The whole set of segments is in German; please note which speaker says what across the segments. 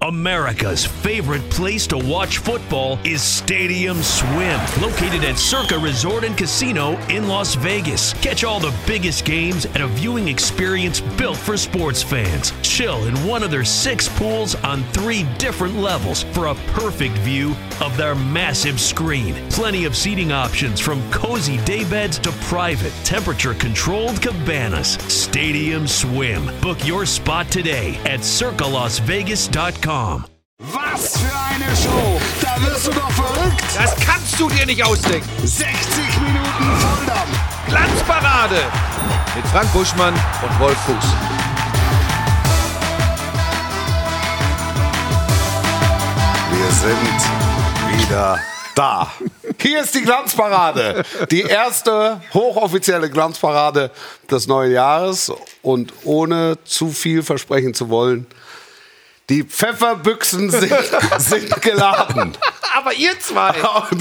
Speaker 1: America's favorite place to watch football is Stadium Swim, located at Circa Resort and Casino in Las Vegas. Catch all the biggest games at a viewing experience built for sports fans. Chill in one of their 6 pools on 3 different levels for a perfect view of their massive screen. Plenty of seating options from cozy daybeds to private, temperature-controlled cabanas. Stadium Swim. Book your spot today at circalasvegas.com.
Speaker 2: Was für eine Show! Da wirst du doch verrückt!
Speaker 3: Das kannst du dir nicht ausdenken!
Speaker 2: 60 Minuten Volldampf!
Speaker 3: Glanzparade! Mit Frank Buschmann und Wolf Fuß.
Speaker 2: Wir sind wieder da. Hier ist die Glanzparade. Die erste hochoffizielle Glanzparade des neuen Jahres. Und ohne zu viel versprechen zu wollen, die Pfefferbüchsen sind geladen.
Speaker 3: Aber ihr zwei!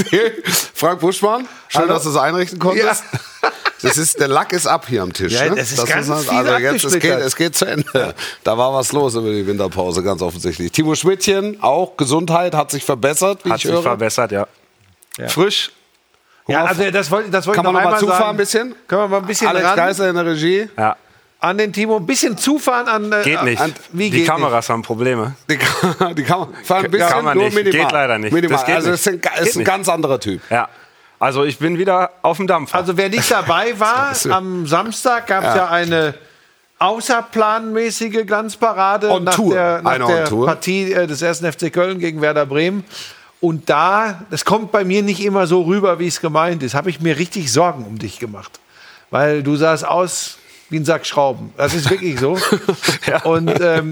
Speaker 2: Frank Buschmann, schön,
Speaker 3: Hallo.
Speaker 2: dass du es einrichten konntest. Ja. Der Lack ist ab hier am Tisch.
Speaker 3: Ja,
Speaker 2: ne?
Speaker 3: das ist ganz
Speaker 2: also
Speaker 3: viel
Speaker 2: jetzt, es geht zu Ende. Ja. Da war was los über die Winterpause, ganz offensichtlich. Timo Schmidtchen, auch Gesundheit, hat sich verbessert, wie
Speaker 4: Hat
Speaker 2: ich
Speaker 4: sich
Speaker 2: höre.
Speaker 4: verbessert, ja.
Speaker 2: Frisch.
Speaker 3: Ja, also das wollte
Speaker 2: Kann
Speaker 3: ich
Speaker 2: man
Speaker 3: noch
Speaker 2: noch mal
Speaker 3: einmal
Speaker 2: zufahren
Speaker 3: sagen.
Speaker 2: ein bisschen?
Speaker 3: Können wir mal ein bisschen
Speaker 2: Alex
Speaker 3: ran
Speaker 2: Geisler in der Regie.
Speaker 4: Ja.
Speaker 3: an den Timo? Ein bisschen zufahren an...
Speaker 4: Geht nicht.
Speaker 3: Wie
Speaker 4: Die
Speaker 3: geht
Speaker 4: Kameras haben Probleme.
Speaker 2: Die kann man fahren ein bisschen,
Speaker 4: Kann man
Speaker 2: nur
Speaker 4: nicht.
Speaker 2: minimal.
Speaker 4: Geht leider nicht.
Speaker 2: Minimal.
Speaker 4: Das geht
Speaker 2: also
Speaker 4: nicht.
Speaker 2: es ist ein ganz anderer Typ.
Speaker 4: Ja. Also ich bin wieder auf dem Dampfer.
Speaker 3: Also wer nicht dabei war, am Samstag gab es ja eine außerplanmäßige Glanzparade
Speaker 2: On
Speaker 3: nach
Speaker 2: Tour.
Speaker 3: der
Speaker 2: Eine On Tour.
Speaker 3: Partie des 1. FC Köln gegen Werder Bremen. Und das kommt bei mir nicht immer so rüber, wie es gemeint ist, habe ich mir richtig Sorgen um dich gemacht. Weil du sahst aus wie ein Sack Schrauben. Das ist wirklich so.
Speaker 4: Ja.
Speaker 3: Und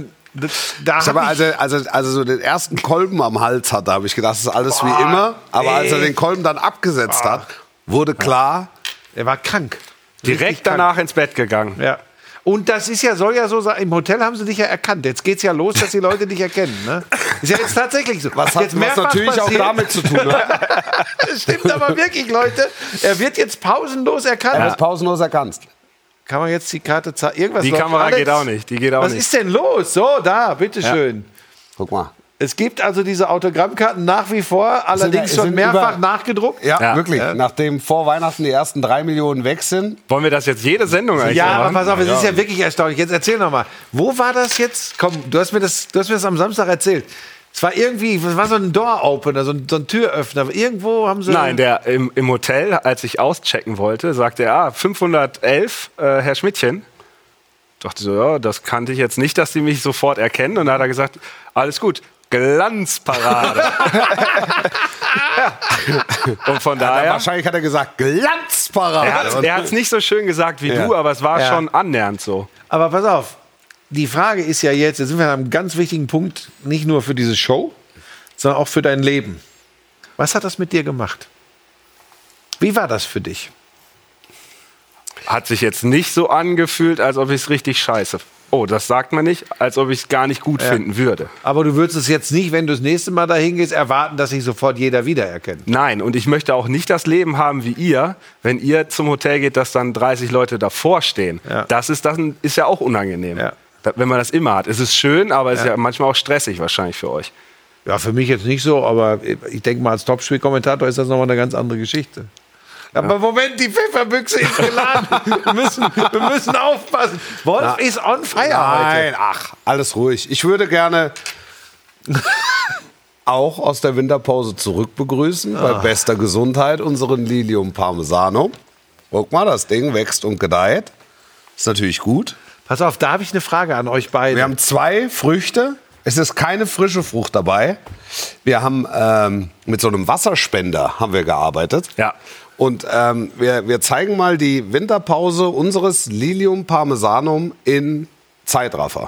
Speaker 3: da
Speaker 2: Aber
Speaker 3: hab ich,
Speaker 2: also so den ersten Kolben am Hals hatte, habe ich gedacht, das ist alles wie immer. Aber als er den Kolben dann abgesetzt hat, wurde klar,
Speaker 3: er war krank. Richtig
Speaker 4: Direkt
Speaker 3: krank.
Speaker 4: danach ins Bett gegangen.
Speaker 3: Ja. Und das ist ja, soll ja so sein, im Hotel haben sie dich ja erkannt. Jetzt geht's ja los, dass die Leute dich erkennen. Ne? Ist ja jetzt tatsächlich so.
Speaker 2: was hat
Speaker 3: jetzt
Speaker 2: was
Speaker 3: mehrfach
Speaker 2: natürlich
Speaker 3: passiert.
Speaker 2: auch damit zu tun hat.
Speaker 3: Das stimmt aber wirklich, Leute. Er wird jetzt pausenlos erkannt.
Speaker 2: Er ist pausenlos erkannt.
Speaker 3: Kann man jetzt die Karte zeigen? Irgendwas
Speaker 4: Die
Speaker 3: läuft.
Speaker 4: Kamera
Speaker 3: Alex,
Speaker 4: geht auch nicht. Die geht auch
Speaker 3: Was
Speaker 4: nicht.
Speaker 3: ist denn los? So, da, bitteschön.
Speaker 2: Guck mal.
Speaker 3: Es gibt also diese Autogrammkarten nach wie vor, allerdings
Speaker 2: es
Speaker 3: schon
Speaker 2: sind
Speaker 3: mehrfach
Speaker 2: über-
Speaker 3: nachgedruckt.
Speaker 2: Ja,
Speaker 4: Ja.
Speaker 2: wirklich. Nachdem vor Weihnachten die ersten 3 Millionen weg sind.
Speaker 4: Wollen wir das jetzt jede Sendung eigentlich
Speaker 3: Ja,
Speaker 4: machen?
Speaker 3: aber pass auf, es ist ja wirklich erstaunlich. Jetzt erzähl noch mal. Wo war das jetzt? Komm, du hast mir das am Samstag erzählt. Es war irgendwie, es war so ein Door-Opener, so ein Türöffner. Irgendwo haben sie...
Speaker 4: Nein, der im Hotel, als ich auschecken wollte, sagte er, 511, Herr Schmidtchen. Dachte so, ja, das kannte ich jetzt nicht, dass die mich sofort erkennen. Und dann hat er gesagt, alles gut, Glanzparade. Ja. Und von daher,
Speaker 2: Wahrscheinlich hat er gesagt, Glanzparade.
Speaker 4: er hat es nicht so schön gesagt wie
Speaker 2: Ja.
Speaker 4: du, aber es war
Speaker 3: Ja.
Speaker 4: schon annähernd so.
Speaker 3: Aber pass auf, die Frage ist ja jetzt sind wir an einem ganz wichtigen Punkt, nicht nur für diese Show, sondern auch für dein Leben. Was hat das mit dir gemacht? Wie war das für dich?
Speaker 4: Hat sich jetzt nicht so angefühlt, als ob ich es richtig scheiße. Oh, das sagt man nicht, als ob ich es gar nicht gut finden würde.
Speaker 3: Aber du würdest es jetzt nicht, wenn du das nächste Mal dahin gehst, erwarten, dass sich sofort jeder wiedererkennt.
Speaker 4: Nein, und ich möchte auch nicht das Leben haben wie ihr, wenn ihr zum Hotel geht, dass dann 30 Leute davor stehen.
Speaker 3: Ja.
Speaker 4: Das ist ja auch unangenehm.
Speaker 3: Ja.
Speaker 4: Wenn man das immer hat. Es ist schön, aber es ist ja manchmal auch stressig wahrscheinlich für euch.
Speaker 3: Ja, für mich jetzt nicht so, aber ich denke mal, als Topspielkommentator ist das nochmal eine ganz andere Geschichte. Aber Moment, die Pfefferbüchse ist geladen. Wir müssen aufpassen. Wolf ist on fire
Speaker 2: Nein,
Speaker 3: heute.
Speaker 2: ach, alles ruhig. Ich würde gerne auch aus der Winterpause zurückbegrüßen, bei bester Gesundheit, unseren Lilium Parmesano. Guck mal, das Ding wächst und gedeiht. Ist natürlich gut.
Speaker 3: Pass auf, da habe ich eine Frage an euch beide.
Speaker 2: Wir haben 2 Früchte. Es ist keine frische Frucht dabei. Wir haben mit so einem Wasserspender haben wir gearbeitet.
Speaker 4: Ja.
Speaker 2: Und wir zeigen mal die Winterpause unseres Lilium Parmesanum in Zeitraffer.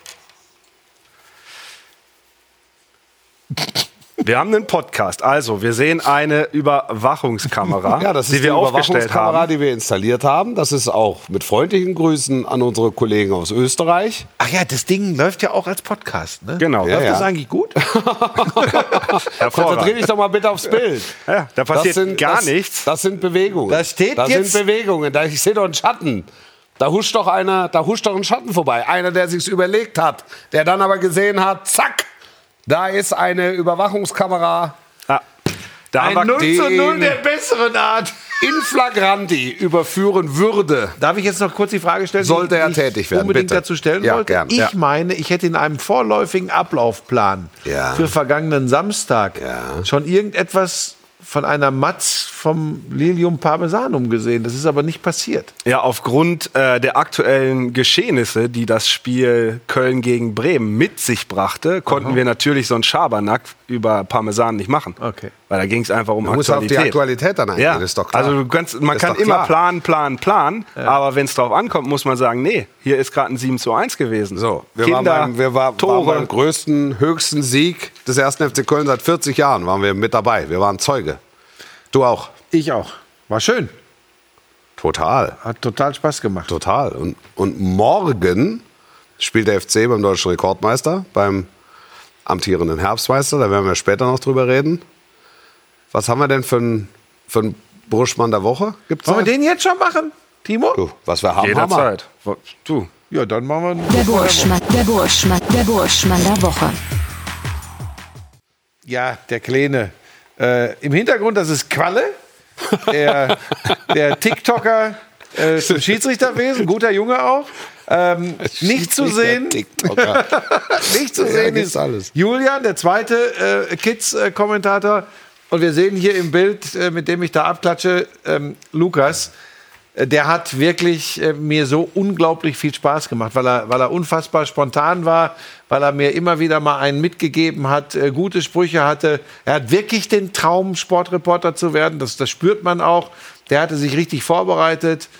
Speaker 4: Wir haben einen Podcast. Also, wir sehen eine Überwachungskamera,
Speaker 2: Ja, das ist
Speaker 4: die
Speaker 2: die
Speaker 4: wir aufgestellt
Speaker 2: Überwachungskamera,
Speaker 4: haben.
Speaker 2: die wir installiert haben. Das ist auch mit freundlichen Grüßen an unsere Kollegen aus Österreich.
Speaker 3: Ach ja, das Ding läuft ja auch als Podcast, ne?
Speaker 4: Genau.
Speaker 2: Ja,
Speaker 3: Läuft
Speaker 2: ja.
Speaker 3: das eigentlich gut?
Speaker 2: Konzentriere
Speaker 4: Hervorragend.
Speaker 2: dich doch mal bitte aufs Bild.
Speaker 4: Ja, da passiert gar nichts.
Speaker 2: Das sind Bewegungen.
Speaker 3: Da steht
Speaker 2: das
Speaker 3: jetzt-
Speaker 2: sind Bewegungen. Ich sehe doch einen Schatten. Da huscht doch ein Schatten vorbei. Einer, der sich's überlegt hat, der dann aber gesehen hat, zack, Da ist eine Überwachungskamera
Speaker 4: Da
Speaker 3: Ein
Speaker 4: haben wir
Speaker 3: 0:0 der besseren Art.
Speaker 2: in flagranti überführen würde.
Speaker 3: Darf ich jetzt noch kurz die Frage stellen,
Speaker 2: Sollte
Speaker 3: die
Speaker 2: er
Speaker 3: ich
Speaker 2: tätig werden,
Speaker 3: unbedingt
Speaker 2: bitte.
Speaker 3: dazu stellen
Speaker 2: Ja,
Speaker 3: wollte?
Speaker 2: gern,
Speaker 3: Ich
Speaker 2: ja.
Speaker 3: meine, ich hätte in einem vorläufigen Ablaufplan
Speaker 2: Ja.
Speaker 3: für vergangenen Samstag
Speaker 2: Ja.
Speaker 3: schon irgendetwas von einer Matz vom Lilium Parmesanum gesehen. Das ist aber nicht passiert.
Speaker 4: Ja, aufgrund der aktuellen Geschehnisse, die das Spiel Köln gegen Bremen mit sich brachte, konnten wir natürlich so einen Schabernack über Parmesan nicht machen.
Speaker 3: Okay.
Speaker 4: Weil da ging es einfach um
Speaker 2: Man muss auf die Aktualität dann eingehen,
Speaker 4: Ja,
Speaker 2: ist doch klar.
Speaker 4: also man
Speaker 2: Ist
Speaker 4: kann
Speaker 2: doch
Speaker 4: immer
Speaker 2: klar.
Speaker 4: planen, aber wenn es drauf ankommt, muss man sagen, nee, hier ist gerade ein 7:1 gewesen.
Speaker 2: So, wir
Speaker 4: Kinder,
Speaker 2: waren
Speaker 4: Tore.
Speaker 2: beim größten, höchsten Sieg des 1. FC Köln seit 40 Jahren waren wir mit dabei. Wir waren Zeuge. Du auch?
Speaker 3: Ich auch. War schön.
Speaker 2: Total.
Speaker 3: Hat total Spaß gemacht.
Speaker 2: Total. Und morgen spielt der FC beim deutschen Rekordmeister, beim amtierenden Herbstmeister. Da werden wir später noch drüber reden. Was haben wir denn für einen Burschmann der Woche? Gibt's
Speaker 3: Wollen wir
Speaker 2: einen?
Speaker 3: den jetzt schon machen, Timo?
Speaker 2: Du, was wir haben, haben wir.
Speaker 4: Jederzeit. Du.
Speaker 3: Ja, dann machen wir
Speaker 5: Der Burschmann der Woche.
Speaker 3: Ja, der Kleine. Im Hintergrund, das ist Qualle, der TikToker zum Schiedsrichterwesen, guter Junge auch. Nicht zu sehen,
Speaker 2: TikToker.
Speaker 3: nicht zu
Speaker 2: Ja,
Speaker 3: sehen
Speaker 2: gibt's
Speaker 3: ist
Speaker 2: alles.
Speaker 3: Julian, der zweite Kids-Kommentator. Und wir sehen hier im Bild, mit dem ich da abklatsche, Lukas. Der hat wirklich mir so unglaublich viel Spaß gemacht, weil er unfassbar spontan war, weil er mir immer wieder mal einen mitgegeben hat, gute Sprüche hatte. Er hat wirklich den Traum, Sportreporter zu werden. Das spürt man auch. Der hatte sich richtig vorbereitet.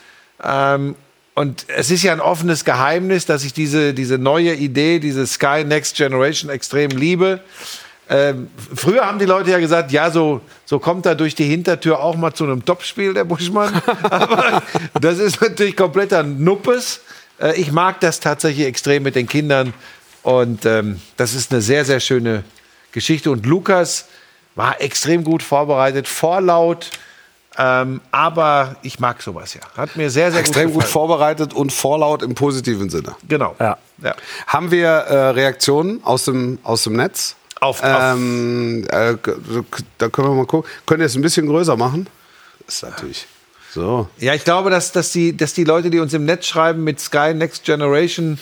Speaker 3: Und es ist ja ein offenes Geheimnis, dass ich diese neue Idee, diese Sky Next Generation extrem liebe. Früher haben die Leute ja gesagt, ja, so kommt er durch die Hintertür auch mal zu einem Topspiel, der Buschmann. Aber das ist natürlich kompletter Nuppes. Ich mag das tatsächlich extrem mit den Kindern. Und das ist eine sehr, sehr schöne Geschichte. Und Lukas war extrem gut vorbereitet, vorlaut. Aber ich mag sowas ja. Hat mir sehr, sehr
Speaker 2: Extrem gut
Speaker 3: gefallen.
Speaker 2: vorbereitet und vorlaut im positiven Sinne.
Speaker 3: Genau.
Speaker 4: Ja.
Speaker 3: Ja.
Speaker 2: Haben wir Reaktionen aus dem Netz? Da können wir mal gucken. Könnt ihr es ein bisschen größer machen? Das ist natürlich so.
Speaker 3: Ja, ich glaube, dass die Leute, die uns im Netz schreiben mit Sky Next Generation,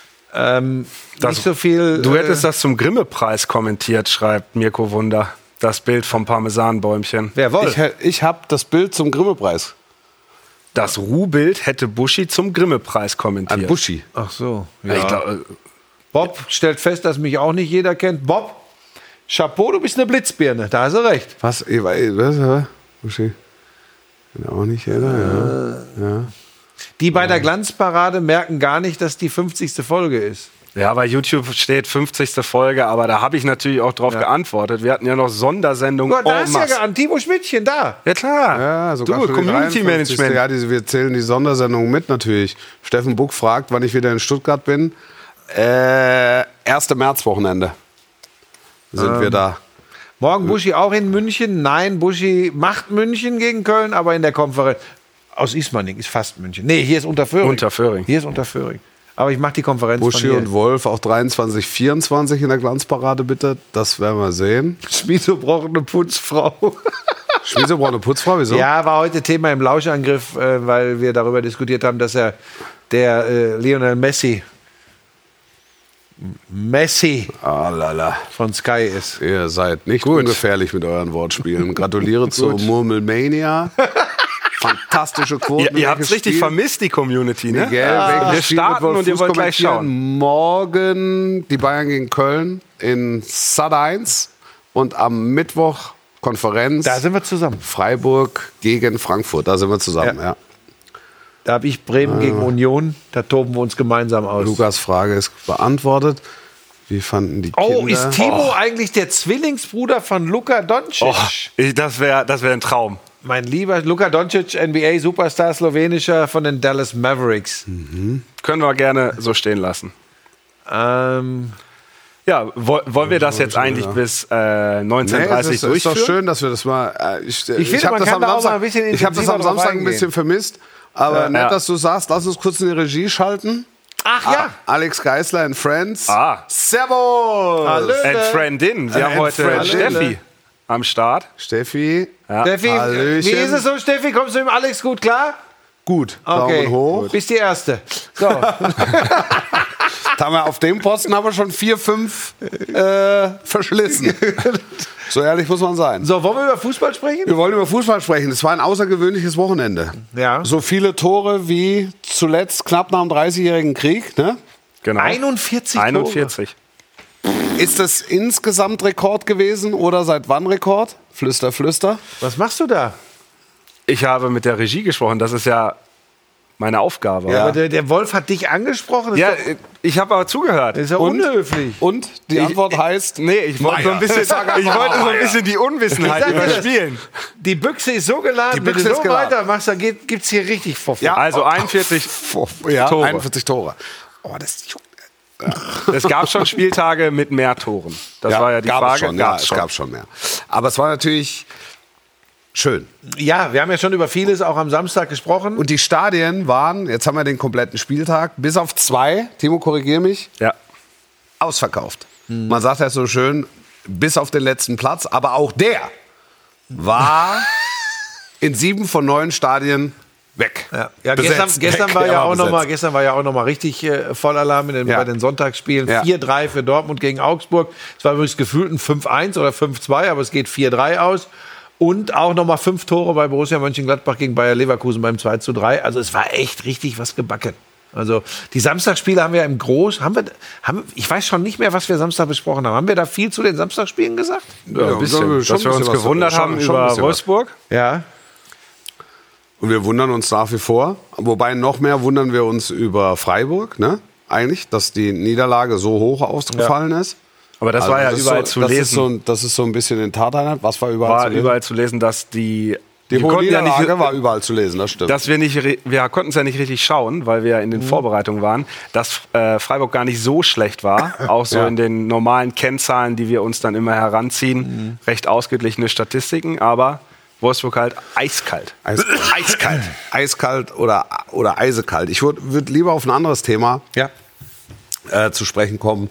Speaker 3: nicht so viel.
Speaker 4: Du hättest das zum Grimme-Preis kommentiert, schreibt Mirko Wunder. Das Bild vom Parmesanbäumchen.
Speaker 3: Wer Wolf?
Speaker 2: Ich habe das Bild zum Grimme-Preis.
Speaker 4: Das Ruhbild hätte Buschi zum Grimme-Preis kommentiert.
Speaker 2: An Buschi.
Speaker 3: Ach so.
Speaker 4: Ja. Ich glaub,
Speaker 3: Bob stellt fest, dass mich auch nicht jeder kennt. Bob, Chapeau, du bist eine Blitzbirne. Da hast du recht.
Speaker 2: Was? Buschi? Bin auch nicht jeder, ja.
Speaker 3: Die bei der Glanzparade merken gar nicht, dass die 50. Folge ist.
Speaker 4: ja, bei YouTube steht 50. Folge, aber da habe ich natürlich auch drauf geantwortet. Wir hatten ja noch Sondersendungen.
Speaker 3: Gott, da
Speaker 4: en
Speaker 3: ist ja
Speaker 4: masse.
Speaker 3: an Timo Schmidtchen da.
Speaker 4: Ja, klar.
Speaker 2: Ja, sogar
Speaker 4: du,
Speaker 2: schon die
Speaker 4: Community
Speaker 2: 53.
Speaker 4: Management.
Speaker 2: Ja, wir zählen die Sondersendung mit natürlich. Steffen Buck fragt, wann ich wieder in Stuttgart bin. 1. Märzwochenende sind wir da.
Speaker 3: Morgen Buschi auch in München. Nein, Buschi macht München gegen Köln, aber in der Konferenz. Aus Ismaning ist fast München. Nee, hier ist Unterföhring.
Speaker 4: Unterföhring.
Speaker 3: Hier ist Unterföhring. Aber ich mache die Konferenz
Speaker 2: Buschi
Speaker 3: von hier.
Speaker 2: und Wolf auch 23, 24 in der Glanzparade, bitte. Das werden wir sehen.
Speaker 3: Schmieso braucht eine Putzfrau.
Speaker 2: Schmieso braucht eine Putzfrau, wieso?
Speaker 3: Ja, war heute Thema im Lauschangriff, weil wir darüber diskutiert haben, dass er der Lionel Messi
Speaker 2: Ah, lala.
Speaker 3: von Sky ist.
Speaker 2: Ihr seid nicht ungefährlich mit euren Wortspielen. Gratuliere zur Murmelmania. Fantastische Quoten.
Speaker 4: Ihr habt es
Speaker 2: welches
Speaker 4: richtig
Speaker 2: Spiel.
Speaker 4: vermisst, die Community, ne?
Speaker 2: Miguel,
Speaker 4: Wir
Speaker 2: welches Spiel
Speaker 4: starten
Speaker 2: wird
Speaker 4: und ihr wollt gleich
Speaker 2: kommentieren?
Speaker 4: schauen.
Speaker 2: Morgen die Bayern gegen Köln in Sat 1 und am Mittwoch Konferenz
Speaker 3: Da sind wir zusammen.
Speaker 2: Freiburg gegen Frankfurt. Da sind wir zusammen, ja.
Speaker 3: Da habe ich Bremen gegen Union. Da toben wir uns gemeinsam aus.
Speaker 2: Lukas Frage ist beantwortet. Wie fanden die Kinder?
Speaker 3: Oh, ist Timo eigentlich der Zwillingsbruder von Luka Doncic?
Speaker 4: Oh, das wär ein Traum.
Speaker 3: Mein lieber Luka Doncic, NBA-Superstar, slowenischer von den Dallas Mavericks.
Speaker 4: Können wir gerne so stehen lassen. Ja, wollen wir das jetzt eigentlich bis 19:30
Speaker 2: es ist
Speaker 4: durchführen?
Speaker 2: doch schön, dass wir das mal. Ich
Speaker 3: finde,
Speaker 2: habe
Speaker 3: man
Speaker 2: das
Speaker 3: kann
Speaker 2: am
Speaker 3: da auch mal
Speaker 2: Samstag,
Speaker 3: ein bisschen
Speaker 2: ich hab das am
Speaker 3: intensiver drauf
Speaker 2: Samstag ein
Speaker 3: eingehen.
Speaker 2: bisschen vermisst. Aber nett,
Speaker 4: Ja.
Speaker 2: dass du sagst, lass uns kurz in die Regie schalten.
Speaker 3: Ach ja.
Speaker 2: Alex Geisler and Friends.
Speaker 3: Hallö.
Speaker 2: Servus.
Speaker 4: And Friendin. Wir haben heute
Speaker 2: Friendin.
Speaker 4: Steffi am Start.
Speaker 2: Steffi.
Speaker 3: Steffi,
Speaker 2: Hallöchen.
Speaker 3: wie ist es so, Steffi? Kommst du mit dem Alex gut klar?
Speaker 2: Gut.
Speaker 3: Okay,
Speaker 2: Daumen hoch.
Speaker 3: bist die Erste. So.
Speaker 2: Da haben wir auf dem Posten aber schon 4, 5 verschlissen. So ehrlich muss man sein.
Speaker 3: So, wollen wir über Fußball sprechen?
Speaker 2: Wir wollen über Fußball sprechen. Es war ein außergewöhnliches Wochenende.
Speaker 3: Ja.
Speaker 2: So viele Tore wie zuletzt knapp nach dem 30-jährigen Krieg. Ne?
Speaker 4: Genau.
Speaker 3: 41 Tore.
Speaker 4: 41.
Speaker 2: Ist das insgesamt Rekord gewesen oder seit wann Rekord? Flüster, flüster.
Speaker 3: Was machst du da?
Speaker 4: Ich habe mit der Regie gesprochen. Das ist ja meine Aufgabe.
Speaker 2: Ja.
Speaker 3: Aber der Wolf hat dich angesprochen. Das
Speaker 4: Ja,
Speaker 3: ist doch-
Speaker 4: ich habe aber zugehört.
Speaker 3: das ist ja unhöflich.
Speaker 2: Und die Antwort heißt?
Speaker 4: Nee, ich wollte so ein bisschen, die Unwissenheit
Speaker 3: Ich sag dir das.
Speaker 4: überspielen.
Speaker 3: Die Büchse ist so geladen,
Speaker 2: Die Büchse
Speaker 3: wenn du
Speaker 2: ist
Speaker 3: so
Speaker 2: geladen.
Speaker 3: weitermachst, dann gibt's hier richtig Pfoff.
Speaker 2: Ja.
Speaker 4: Also 41
Speaker 2: Ja,
Speaker 4: Tore.
Speaker 2: 41 Tore. Oh, das juckt.
Speaker 4: Es gab schon Spieltage mit mehr Toren. Das war ja die
Speaker 2: gab
Speaker 4: Frage.
Speaker 2: Es schon, ja, es gab schon mehr. Aber es war natürlich schön.
Speaker 3: Ja, wir haben ja schon über vieles auch am Samstag gesprochen.
Speaker 2: Und die Stadien waren, jetzt haben wir den kompletten Spieltag, bis auf 2, Timo, korrigier mich,
Speaker 4: Ja.
Speaker 2: ausverkauft. Man sagt ja so schön, bis auf den letzten Platz, aber auch der war in 7 von 9 Stadien weg.
Speaker 3: Ja,
Speaker 2: Besetzt.
Speaker 3: gestern
Speaker 2: Weg.
Speaker 3: war
Speaker 2: Er
Speaker 3: ja auch noch mal,
Speaker 2: besetzt.
Speaker 3: gestern war ja auch noch mal richtig Vollalarm bei den Sonntagsspielen.
Speaker 2: Ja.
Speaker 3: 4-3 für Dortmund gegen Augsburg. Es war übrigens gefühlt ein 5-1 oder 5-2, aber es geht 4-3 aus. Und auch noch mal 5 Tore bei Borussia Mönchengladbach gegen Bayer Leverkusen beim 2-3. Also es war echt richtig was gebacken. Also die Samstagsspiele haben wir im ich weiß schon nicht mehr, was wir Samstag besprochen haben. Haben wir da viel zu den Samstagsspielen gesagt?
Speaker 4: Ja, ein bisschen.
Speaker 2: schon
Speaker 4: Dass wir
Speaker 2: ein
Speaker 4: uns
Speaker 2: bisschen was-
Speaker 4: gewundert
Speaker 2: schon-
Speaker 4: haben
Speaker 2: schon ein
Speaker 4: über
Speaker 2: bisschen was.
Speaker 4: Wolfsburg.
Speaker 3: Ja.
Speaker 2: Und wir wundern uns nach wie vor. Wobei noch mehr wundern wir uns über Freiburg, ne? Eigentlich, dass die Niederlage so hoch ausgefallen ist.
Speaker 4: Aber das war ja
Speaker 2: ist
Speaker 4: überall
Speaker 2: so,
Speaker 4: zu
Speaker 2: das
Speaker 4: lesen.
Speaker 2: Ist so, das ist so ein bisschen in Tateinheit. Was war überall
Speaker 4: War
Speaker 2: zu lesen?
Speaker 4: überall zu lesen, dass die
Speaker 2: Die
Speaker 4: wir
Speaker 2: hohe
Speaker 4: konnten ja
Speaker 2: Niederlage
Speaker 4: nicht,
Speaker 2: war überall zu lesen, das stimmt.
Speaker 4: wir konnten es ja nicht richtig schauen, weil wir in den Vorbereitungen waren, dass Freiburg gar nicht so schlecht war, auch so
Speaker 2: Ja.
Speaker 4: in den normalen Kennzahlen, die wir uns dann immer heranziehen, recht ausgeglichene Statistiken, aber Wolfsburg halt eiskalt.
Speaker 2: Eiskalt. Eiskalt oder eisekalt. Ich würde lieber auf ein anderes Thema zu sprechen kommen.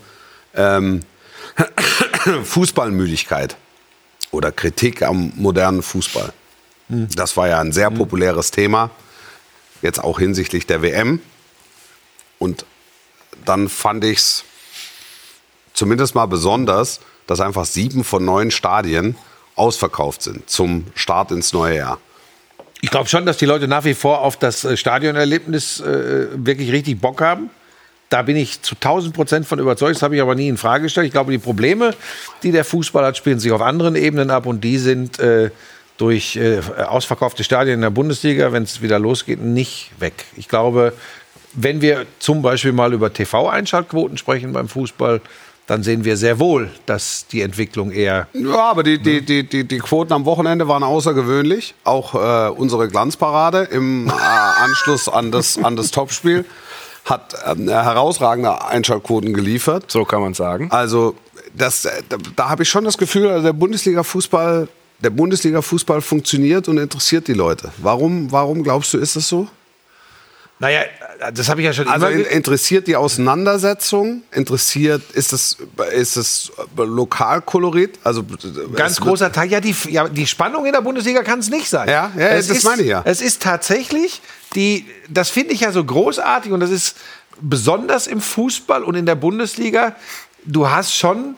Speaker 2: Fußballmüdigkeit oder Kritik am modernen Fußball. Das war ja ein sehr populäres Thema, jetzt auch hinsichtlich der WM. Und dann fand ich es zumindest mal besonders, dass einfach 7 von 9 Stadien ausverkauft sind zum Start ins neue Jahr.
Speaker 3: Ich glaube schon, dass die Leute nach wie vor auf das Stadionerlebnis wirklich richtig Bock haben. Da bin ich zu 1000% von überzeugt. Das habe ich aber nie in Frage gestellt. Ich glaube, die Probleme, die der Fußball hat, spielen sich auf anderen Ebenen ab. Und die sind durch ausverkaufte Stadien in der Bundesliga, wenn es wieder losgeht, nicht weg. Ich glaube, wenn wir zum Beispiel mal über TV-Einschaltquoten sprechen beim Fußball, dann sehen wir sehr wohl, dass die Entwicklung eher...
Speaker 2: Ja, aber die Quoten am Wochenende waren außergewöhnlich. Auch unsere Glanzparade im Anschluss an das Topspiel hat herausragende Einschaltquoten geliefert.
Speaker 4: So kann man sagen.
Speaker 2: Also da habe ich schon das Gefühl, also der Bundesliga-Fußball funktioniert und interessiert die Leute. Warum glaubst du, ist das so?
Speaker 3: Naja, das habe ich ja schon
Speaker 2: Also
Speaker 3: immer...
Speaker 2: interessiert die Auseinandersetzung? Ist es Lokalkolorit? Also
Speaker 3: Ganz großer Teil. Ja, die Spannung in der Bundesliga kann es nicht sein.
Speaker 2: Ja, das meine ich ja.
Speaker 3: Es ist tatsächlich, das finde ich ja so großartig und das ist besonders im Fußball und in der Bundesliga. Du hast schon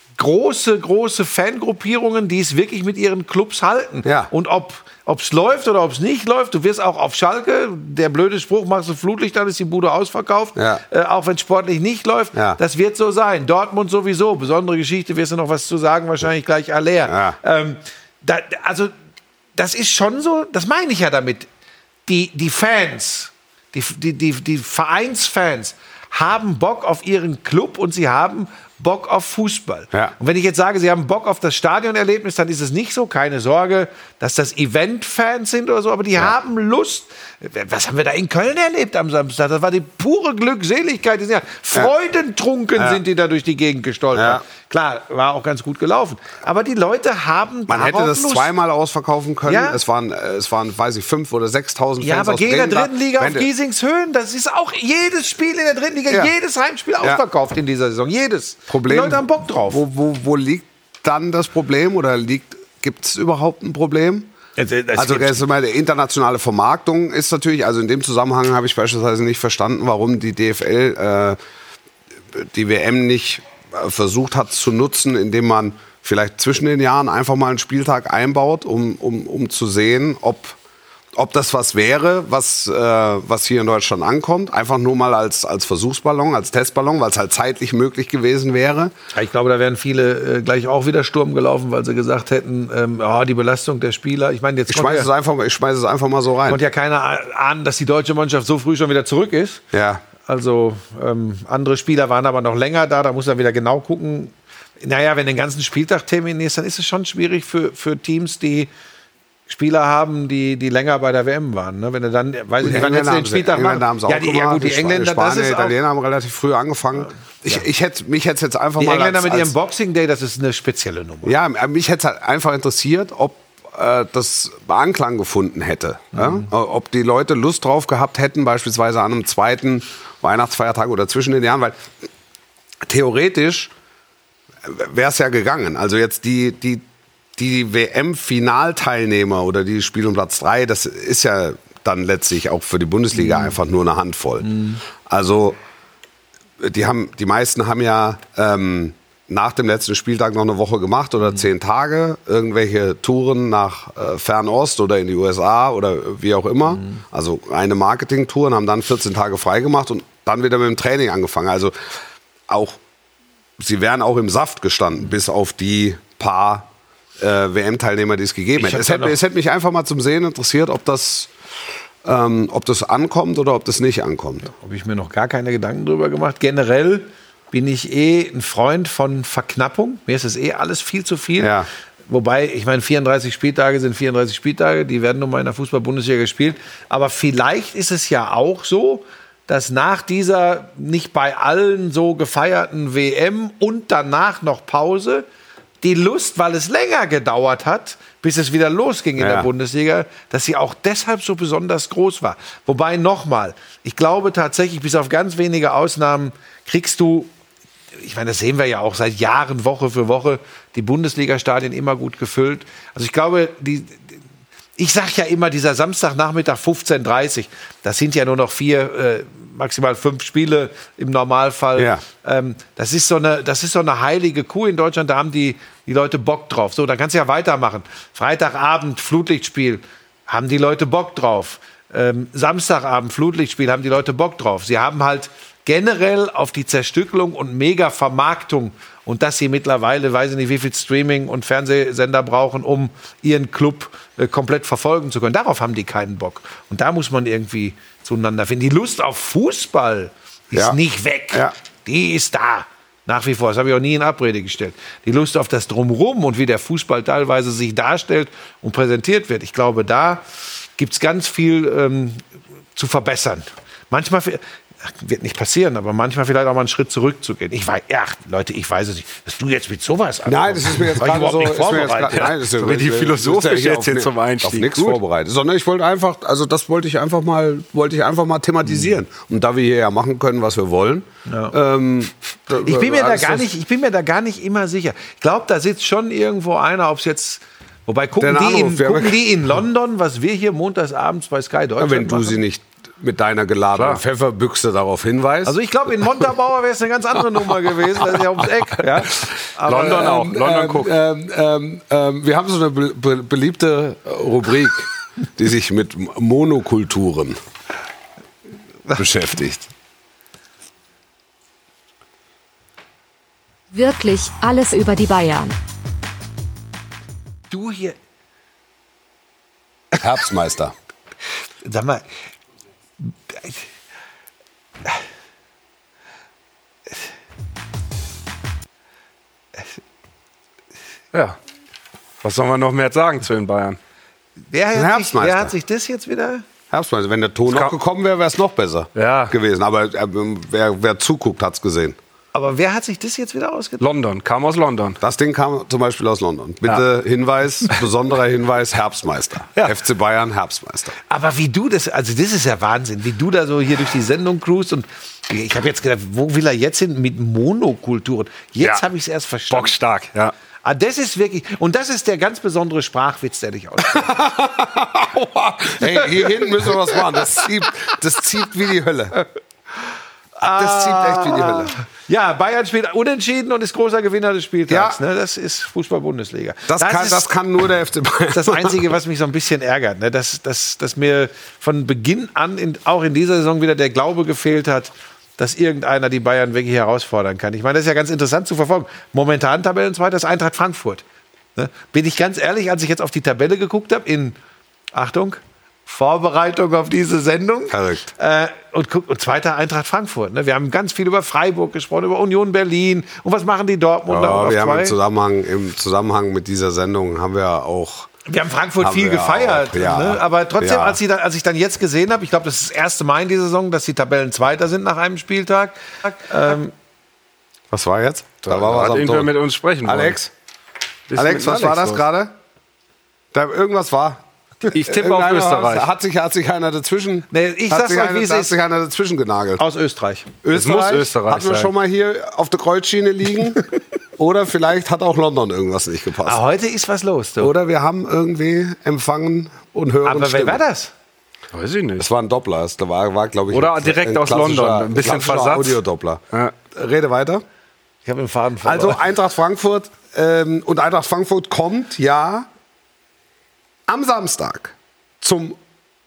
Speaker 3: große Fangruppierungen, die es wirklich mit ihren Clubs halten.
Speaker 2: Ja.
Speaker 3: Und ob es läuft oder ob es nicht läuft, du wirst auch auf Schalke, der blöde Spruch, machst du Flutlicht, dann ist die Bude ausverkauft.
Speaker 2: Ja.
Speaker 3: Auch wenn sportlich nicht läuft,
Speaker 2: Ja.
Speaker 3: das wird so sein. Dortmund sowieso, besondere Geschichte, wirst du noch was zu sagen, wahrscheinlich gleich Aller.
Speaker 2: Ja.
Speaker 3: Also das ist schon so, das meine ich ja damit. Die Fans, die Vereinsfans haben Bock auf ihren Club und sie haben Bock auf Fußball.
Speaker 2: Ja.
Speaker 3: Und wenn ich jetzt sage, sie haben Bock auf das Stadionerlebnis, dann ist es nicht so, keine Sorge, dass das Event-Fans sind oder so, aber die haben Lust. Was haben wir da in Köln erlebt am Samstag? Das war die pure Glückseligkeit. Die sind ja freudentrunken sind die da durch die Gegend gestolpert.
Speaker 2: Ja.
Speaker 3: Klar, war auch ganz gut gelaufen. Aber die Leute haben
Speaker 2: Man hätte das
Speaker 3: Lust.
Speaker 2: zweimal ausverkaufen können.
Speaker 3: Ja.
Speaker 2: Es waren, weiß ich, 5.000 oder 6.000 Fans
Speaker 3: Ja, aber
Speaker 2: aus
Speaker 3: gegen der
Speaker 2: Bremen da.
Speaker 3: dritten Liga
Speaker 2: Wenn
Speaker 3: auf
Speaker 2: du-
Speaker 3: Giesingshöhen, das ist auch jedes Spiel in der dritten Liga,
Speaker 2: Ja.
Speaker 3: jedes Heimspiel ausverkauft in dieser Saison. Jedes.
Speaker 2: Problem,
Speaker 3: Die Leute haben Bock drauf.
Speaker 2: Wo liegt dann das Problem oder gibt es überhaupt ein Problem? Also jetzt mal, die internationale Vermarktung ist natürlich, also in dem Zusammenhang habe ich beispielsweise nicht verstanden, warum die DFL die WM nicht versucht hat zu nutzen, indem man vielleicht zwischen den Jahren einfach mal einen Spieltag einbaut, um zu sehen, ob das was wäre, was hier in Deutschland ankommt. Einfach nur mal als Versuchsballon, als Testballon, weil es halt zeitlich möglich gewesen wäre.
Speaker 3: Ich glaube, da wären viele gleich auch wieder Sturm gelaufen, weil sie gesagt hätten, die Belastung der Spieler. Ich meine, jetzt
Speaker 2: Ich schmeiße es einfach mal so rein.
Speaker 3: konnte ja keiner ahnen, dass die deutsche Mannschaft so früh schon wieder zurück ist.
Speaker 2: Ja.
Speaker 3: Also andere Spieler waren aber noch länger da muss er wieder genau gucken. Naja, wenn du den ganzen Spieltag terminierst, dann ist es schon schwierig für Teams, die Spieler haben, die länger bei der WM waren. Ne? Wenn du dann, weiß ich nicht, wann jetzt den Spieltag machen. Die Engländer,
Speaker 2: Spanier,
Speaker 3: das ist
Speaker 2: Italiener haben relativ früh angefangen. Mich hätte es jetzt einfach
Speaker 3: die
Speaker 2: mal
Speaker 3: Engländer mit ihrem Boxing Day, das ist eine spezielle Nummer.
Speaker 2: Ja, mich hätte es halt einfach interessiert, ob das Anklang gefunden hätte. Ja? Ob die Leute Lust drauf gehabt hätten, beispielsweise an einem zweiten Weihnachtsfeiertag oder zwischen den Jahren, weil theoretisch wäre es ja gegangen. Also jetzt die WM-Finalteilnehmer oder die spielen um Platz 3, das ist ja dann letztlich auch für die Bundesliga einfach nur eine Handvoll. Also die meisten haben ja nach dem letzten Spieltag noch eine Woche gemacht oder 10 Tage, irgendwelche Touren nach Fernost oder in die USA oder wie auch immer. Also reine Marketingtouren, haben dann 14 Tage frei gemacht und dann wieder mit dem Training angefangen. Also sie wären auch im Saft gestanden, bis auf die paar WM-Teilnehmer, die es gegeben hätte. Es hätte mich einfach mal zum Sehen interessiert, ob das ankommt oder ob das nicht ankommt.
Speaker 3: Habe ich mir noch gar keine Gedanken drüber gemacht. Generell bin ich ein Freund von Verknappung. Mir ist es alles viel zu viel.
Speaker 2: Ja.
Speaker 3: Wobei, ich meine, 34 Spieltage sind 34 Spieltage, die werden nun mal in der Fußball-Bundesliga gespielt. Aber vielleicht ist es ja auch so, dass nach dieser nicht bei allen so gefeierten WM und danach noch Pause die Lust, weil es länger gedauert hat, bis es wieder losging in der Bundesliga, dass sie auch deshalb so besonders groß war. Wobei nochmal, ich glaube tatsächlich, bis auf ganz wenige Ausnahmen kriegst du, ich meine, das sehen wir ja auch seit Jahren, Woche für Woche, die Bundesliga-Stadien immer gut gefüllt. Also ich glaube, ich sage ja immer, dieser Samstagnachmittag 15:30, das sind ja nur noch 4, maximal 5 Spiele im Normalfall.
Speaker 2: Ja.
Speaker 3: Das ist so eine heilige Kuh in Deutschland, da haben die Leute Bock drauf. So, dann kannst du ja weitermachen. Freitagabend, Flutlichtspiel, haben die Leute Bock drauf. Samstagabend, Flutlichtspiel, haben die Leute Bock drauf. Sie haben halt generell auf die Zerstückelung und Mega-Vermarktung und dass sie mittlerweile, weiß ich nicht, wie viel Streaming- und Fernsehsender brauchen, um ihren Club komplett verfolgen zu können. Darauf haben die keinen Bock. Und da muss man irgendwie zueinander finden. Die Lust auf Fußball ist nicht weg.
Speaker 2: Ja.
Speaker 3: Die ist da. Nach wie vor. Das habe ich auch nie in Abrede gestellt. Die Lust auf das Drumherum und wie der Fußball teilweise sich darstellt und präsentiert wird. Ich glaube, da gibt es ganz viel zu verbessern. Manchmal wird nicht passieren, aber manchmal vielleicht auch mal einen Schritt zurückzugehen. Leute, ich weiß es nicht. Dass du jetzt mit sowas ankommst.
Speaker 2: Nein, das ist mir jetzt
Speaker 3: War ich
Speaker 2: gerade
Speaker 3: überhaupt
Speaker 2: so.
Speaker 3: nicht vorbereitet.
Speaker 2: Nein, das ist
Speaker 4: So richtig philosophisch jetzt hier zum
Speaker 2: Auf
Speaker 4: Einstieg.
Speaker 2: nichts
Speaker 4: Gut.
Speaker 2: vorbereitet. Sondern ich wollte einfach, also das wollte ich einfach mal thematisieren. Und da wir hier ja machen können, was wir wollen.
Speaker 3: Ich bin mir da gar nicht immer sicher. Ich glaube, da sitzt schon irgendwo einer, ob es jetzt. Wobei gucken die in London, was wir hier montagsabends bei Sky Deutschland
Speaker 2: Wenn du
Speaker 3: machen?
Speaker 2: sie nicht mit deiner geladenen Pfefferbüchse darauf hinweist.
Speaker 3: Also ich glaube, in Montabaur wäre es eine ganz andere Nummer gewesen. Das ist ja ums Eck. Ja? Aber,
Speaker 4: London auch. London guckt.
Speaker 2: Wir haben so eine beliebte Rubrik, die sich mit Monokulturen beschäftigt.
Speaker 5: Wirklich alles über die Bayern.
Speaker 3: Du hier,
Speaker 2: Herbstmeister.
Speaker 3: sag mal,
Speaker 4: Ja. Was soll man noch mehr sagen zu den Bayern?
Speaker 3: wer
Speaker 2: Herbstmeister.
Speaker 3: hat sich das jetzt wieder?
Speaker 2: Herbstmeister. Wenn der Ton noch gekommen wäre, wäre es noch besser
Speaker 4: Ja.
Speaker 2: gewesen. Aber wer zuguckt, hat es gesehen.
Speaker 3: Aber wer hat sich das jetzt wieder ausgedacht?
Speaker 4: London, kam aus London.
Speaker 2: Das Ding kam zum Beispiel aus London. Bitte Hinweis, besonderer Hinweis, Herbstmeister.
Speaker 4: Ja.
Speaker 2: FC Bayern, Herbstmeister.
Speaker 3: Aber wie du das, also das ist ja Wahnsinn, wie du da so hier durch die Sendung cruist und ich habe jetzt gedacht, wo will er jetzt hin mit Monokulturen? Jetzt habe ich es erst verstanden.
Speaker 4: Bockstark, ja.
Speaker 3: Ah, das ist wirklich, und das ist der ganz besondere Sprachwitz, der dich ausmacht.
Speaker 2: Hey, hier hinten müssen wir was machen. Das zieht wie die Hölle. Das zieht echt wie die Hölle.
Speaker 3: Ja, Bayern spielt unentschieden und ist großer Gewinner des Spieltags.
Speaker 2: Ja.
Speaker 3: Ne? Das ist Fußball-Bundesliga.
Speaker 2: Das kann nur der FC Bayern.
Speaker 3: Das Einzige, was mich so ein bisschen ärgert, ne? dass mir von Beginn an, auch in dieser Saison wieder der Glaube gefehlt hat, dass irgendeiner die Bayern wirklich herausfordern kann. Ich meine, das ist ja ganz interessant zu verfolgen. Momentan Tabellenzweiter ist Eintracht Frankfurt. Ne? Bin ich ganz ehrlich, als ich jetzt auf die Tabelle geguckt habe, Achtung, Vorbereitung auf diese Sendung.
Speaker 2: Verrückt.
Speaker 3: Und zweiter Eintracht Frankfurt. Ne? Wir haben ganz viel über Freiburg gesprochen, über Union Berlin. Und was machen die Dortmunder?
Speaker 2: Ja, wir haben
Speaker 3: zwei?
Speaker 2: im Zusammenhang mit dieser Sendung haben wir auch.
Speaker 3: Wir haben Frankfurt viel gefeiert.
Speaker 2: Auch, ja.
Speaker 3: Ne? Aber trotzdem,
Speaker 2: Ja.
Speaker 3: als ich dann jetzt gesehen habe, ich glaube, das ist das erste Mal in dieser Saison, dass die Tabellenzweiter sind nach einem Spieltag.
Speaker 2: Was war jetzt? Da
Speaker 4: Da hat
Speaker 2: am
Speaker 4: irgendwer
Speaker 2: Ton.
Speaker 4: mit uns sprechen wollen.
Speaker 2: Alex,
Speaker 4: Ist
Speaker 2: Alex,
Speaker 4: mit
Speaker 2: was war das
Speaker 4: los?
Speaker 2: gerade? Da irgendwas war.
Speaker 4: Ich tippe auf Österreich.
Speaker 2: Hat sich einer dazwischen.
Speaker 3: Nee, ich
Speaker 2: hat
Speaker 3: sag's
Speaker 2: sich
Speaker 3: euch,
Speaker 2: einer,
Speaker 3: wie es
Speaker 2: hat
Speaker 3: ist.
Speaker 2: sich einer dazwischen genagelt.
Speaker 3: Aus Österreich.
Speaker 4: Es muss Österreich
Speaker 2: hatten wir
Speaker 4: sein.
Speaker 2: schon mal hier auf der Kreuzschiene liegen. Oder vielleicht hat auch London irgendwas nicht gepasst.
Speaker 3: Aber heute ist was los. Du.
Speaker 2: Oder wir haben irgendwie empfangen und hören
Speaker 3: Aber wer
Speaker 2: Stimmen.
Speaker 3: war das?
Speaker 4: Weiß ich nicht.
Speaker 2: Das war ein Doppler. Das war glaube ich,
Speaker 4: Oder direkt aus London. Ein bisschen
Speaker 2: klassischer
Speaker 4: Versatz.
Speaker 2: Audiodoppler.
Speaker 4: Ja.
Speaker 2: Rede weiter.
Speaker 3: Ich habe den Faden verloren.
Speaker 2: Also Eintracht Frankfurt. Und Eintracht Frankfurt kommt ja am Samstag zum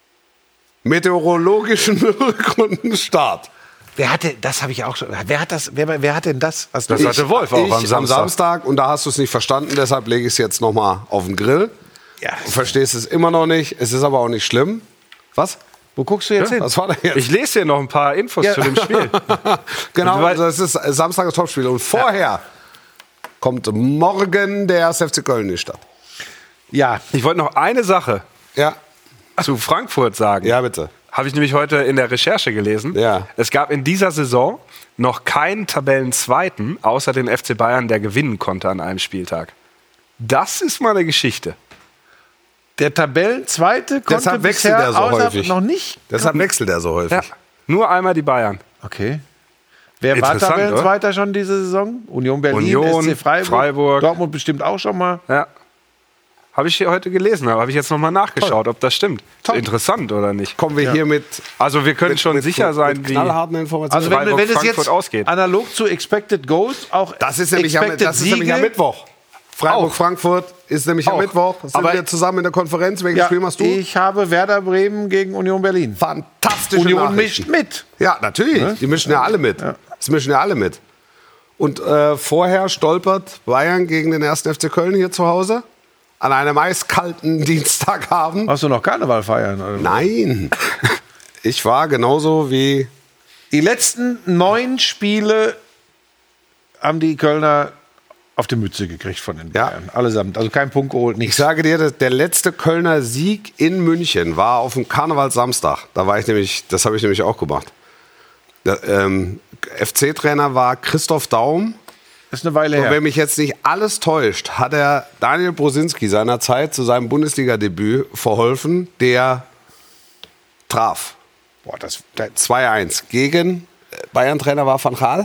Speaker 2: meteorologischen Rückrundenstart.
Speaker 3: wer hatte, das habe ich auch schon. Wer hat denn das? Hast du
Speaker 4: Das hatte Wolf auch am Samstag.
Speaker 2: Samstag. Und da hast du es nicht verstanden, deshalb lege ich es jetzt nochmal auf den Grill.
Speaker 3: Ja.
Speaker 2: Du verstehst es immer noch nicht. Es ist aber auch nicht schlimm. Was?
Speaker 3: Wo guckst du jetzt hin?
Speaker 2: Was war da jetzt?
Speaker 4: Ich lese hier noch ein paar Infos zu dem Spiel.
Speaker 2: Genau,
Speaker 4: Weil-
Speaker 2: das ist Samstag das Topspiel. Und vorher kommt morgen der 1. FC Köln in die Stadt.
Speaker 3: Ja.
Speaker 4: Ich wollte noch eine Sache
Speaker 2: Ja,
Speaker 4: zu Frankfurt sagen.
Speaker 2: ja bitte.
Speaker 4: Habe ich nämlich heute in der Recherche gelesen.
Speaker 2: Ja.
Speaker 4: Es gab in dieser Saison noch keinen Tabellenzweiten außer den FC Bayern, der gewinnen konnte an einem Spieltag. Das ist mal eine Geschichte.
Speaker 3: Der Tabellenzweite konnte
Speaker 2: Deshalb wechselt
Speaker 3: bisher
Speaker 2: er so
Speaker 3: außer
Speaker 2: häufig.
Speaker 3: noch nicht.
Speaker 2: Deshalb wechselt er so häufig.
Speaker 4: Ja. Nur einmal die Bayern.
Speaker 3: Okay. Wer war
Speaker 4: Interessant,
Speaker 3: Tabellenzweiter schon diese Saison? Union Berlin,
Speaker 4: Union,
Speaker 3: SC
Speaker 4: Freiburg.
Speaker 3: Dortmund bestimmt auch schon mal.
Speaker 4: Ja. Habe ich hier heute gelesen, aber habe ich jetzt nochmal nachgeschaut, ob das stimmt. Interessant oder nicht?
Speaker 2: Kommen wir hier mit,
Speaker 4: Also wir können schon sicher sein,
Speaker 2: mit
Speaker 4: wie
Speaker 2: knallharten Informationen.
Speaker 3: Also wenn es
Speaker 4: Freiburg-Frankfurt
Speaker 3: jetzt
Speaker 4: ausgeht.
Speaker 3: analog zu Expected Goals auch
Speaker 2: das ist nämlich am
Speaker 3: Siege,
Speaker 2: Mittwoch. Freiburg-Frankfurt ist nämlich am
Speaker 3: Auch.
Speaker 2: Mittwoch. Sind
Speaker 3: Aber-
Speaker 2: wir zusammen in der Konferenz. Welches
Speaker 3: Ja,
Speaker 2: Spiel machst du?
Speaker 3: ich habe Werder Bremen gegen Union Berlin.
Speaker 2: Fantastische
Speaker 3: Union
Speaker 2: Nachrichten.
Speaker 3: mischt mit.
Speaker 2: Ja, natürlich. Die mischen ja alle mit. Das mischen ja alle mit. Und vorher stolpert Bayern gegen den 1. FC Köln hier zu Hause. An einem eiskalten Dienstagabend.
Speaker 3: Hast du noch Karneval feiern? Oder?
Speaker 2: Nein. Ich war genauso wie.
Speaker 3: Die letzten 9 Spiele haben die Kölner auf die Mütze gekriegt von den
Speaker 2: Ja.
Speaker 3: Bayern. Allesamt. Also kein Punkt geholt,
Speaker 2: Ich
Speaker 3: nichts.
Speaker 2: sage dir, der letzte Kölner Sieg in München war auf dem Karnevalssamstag. Da war ich nämlich, das habe ich nämlich auch gemacht. Der FC-Trainer war Christoph Daum.
Speaker 3: Das ist eine Weile
Speaker 2: Und
Speaker 3: her.
Speaker 2: wenn mich jetzt nicht alles täuscht, hat er Daniel Brosinski seinerzeit zu seinem Bundesliga-Debüt verholfen, der traf.
Speaker 3: Boah, das,
Speaker 2: 2-1 gegen Bayern-Trainer war Van Gaal?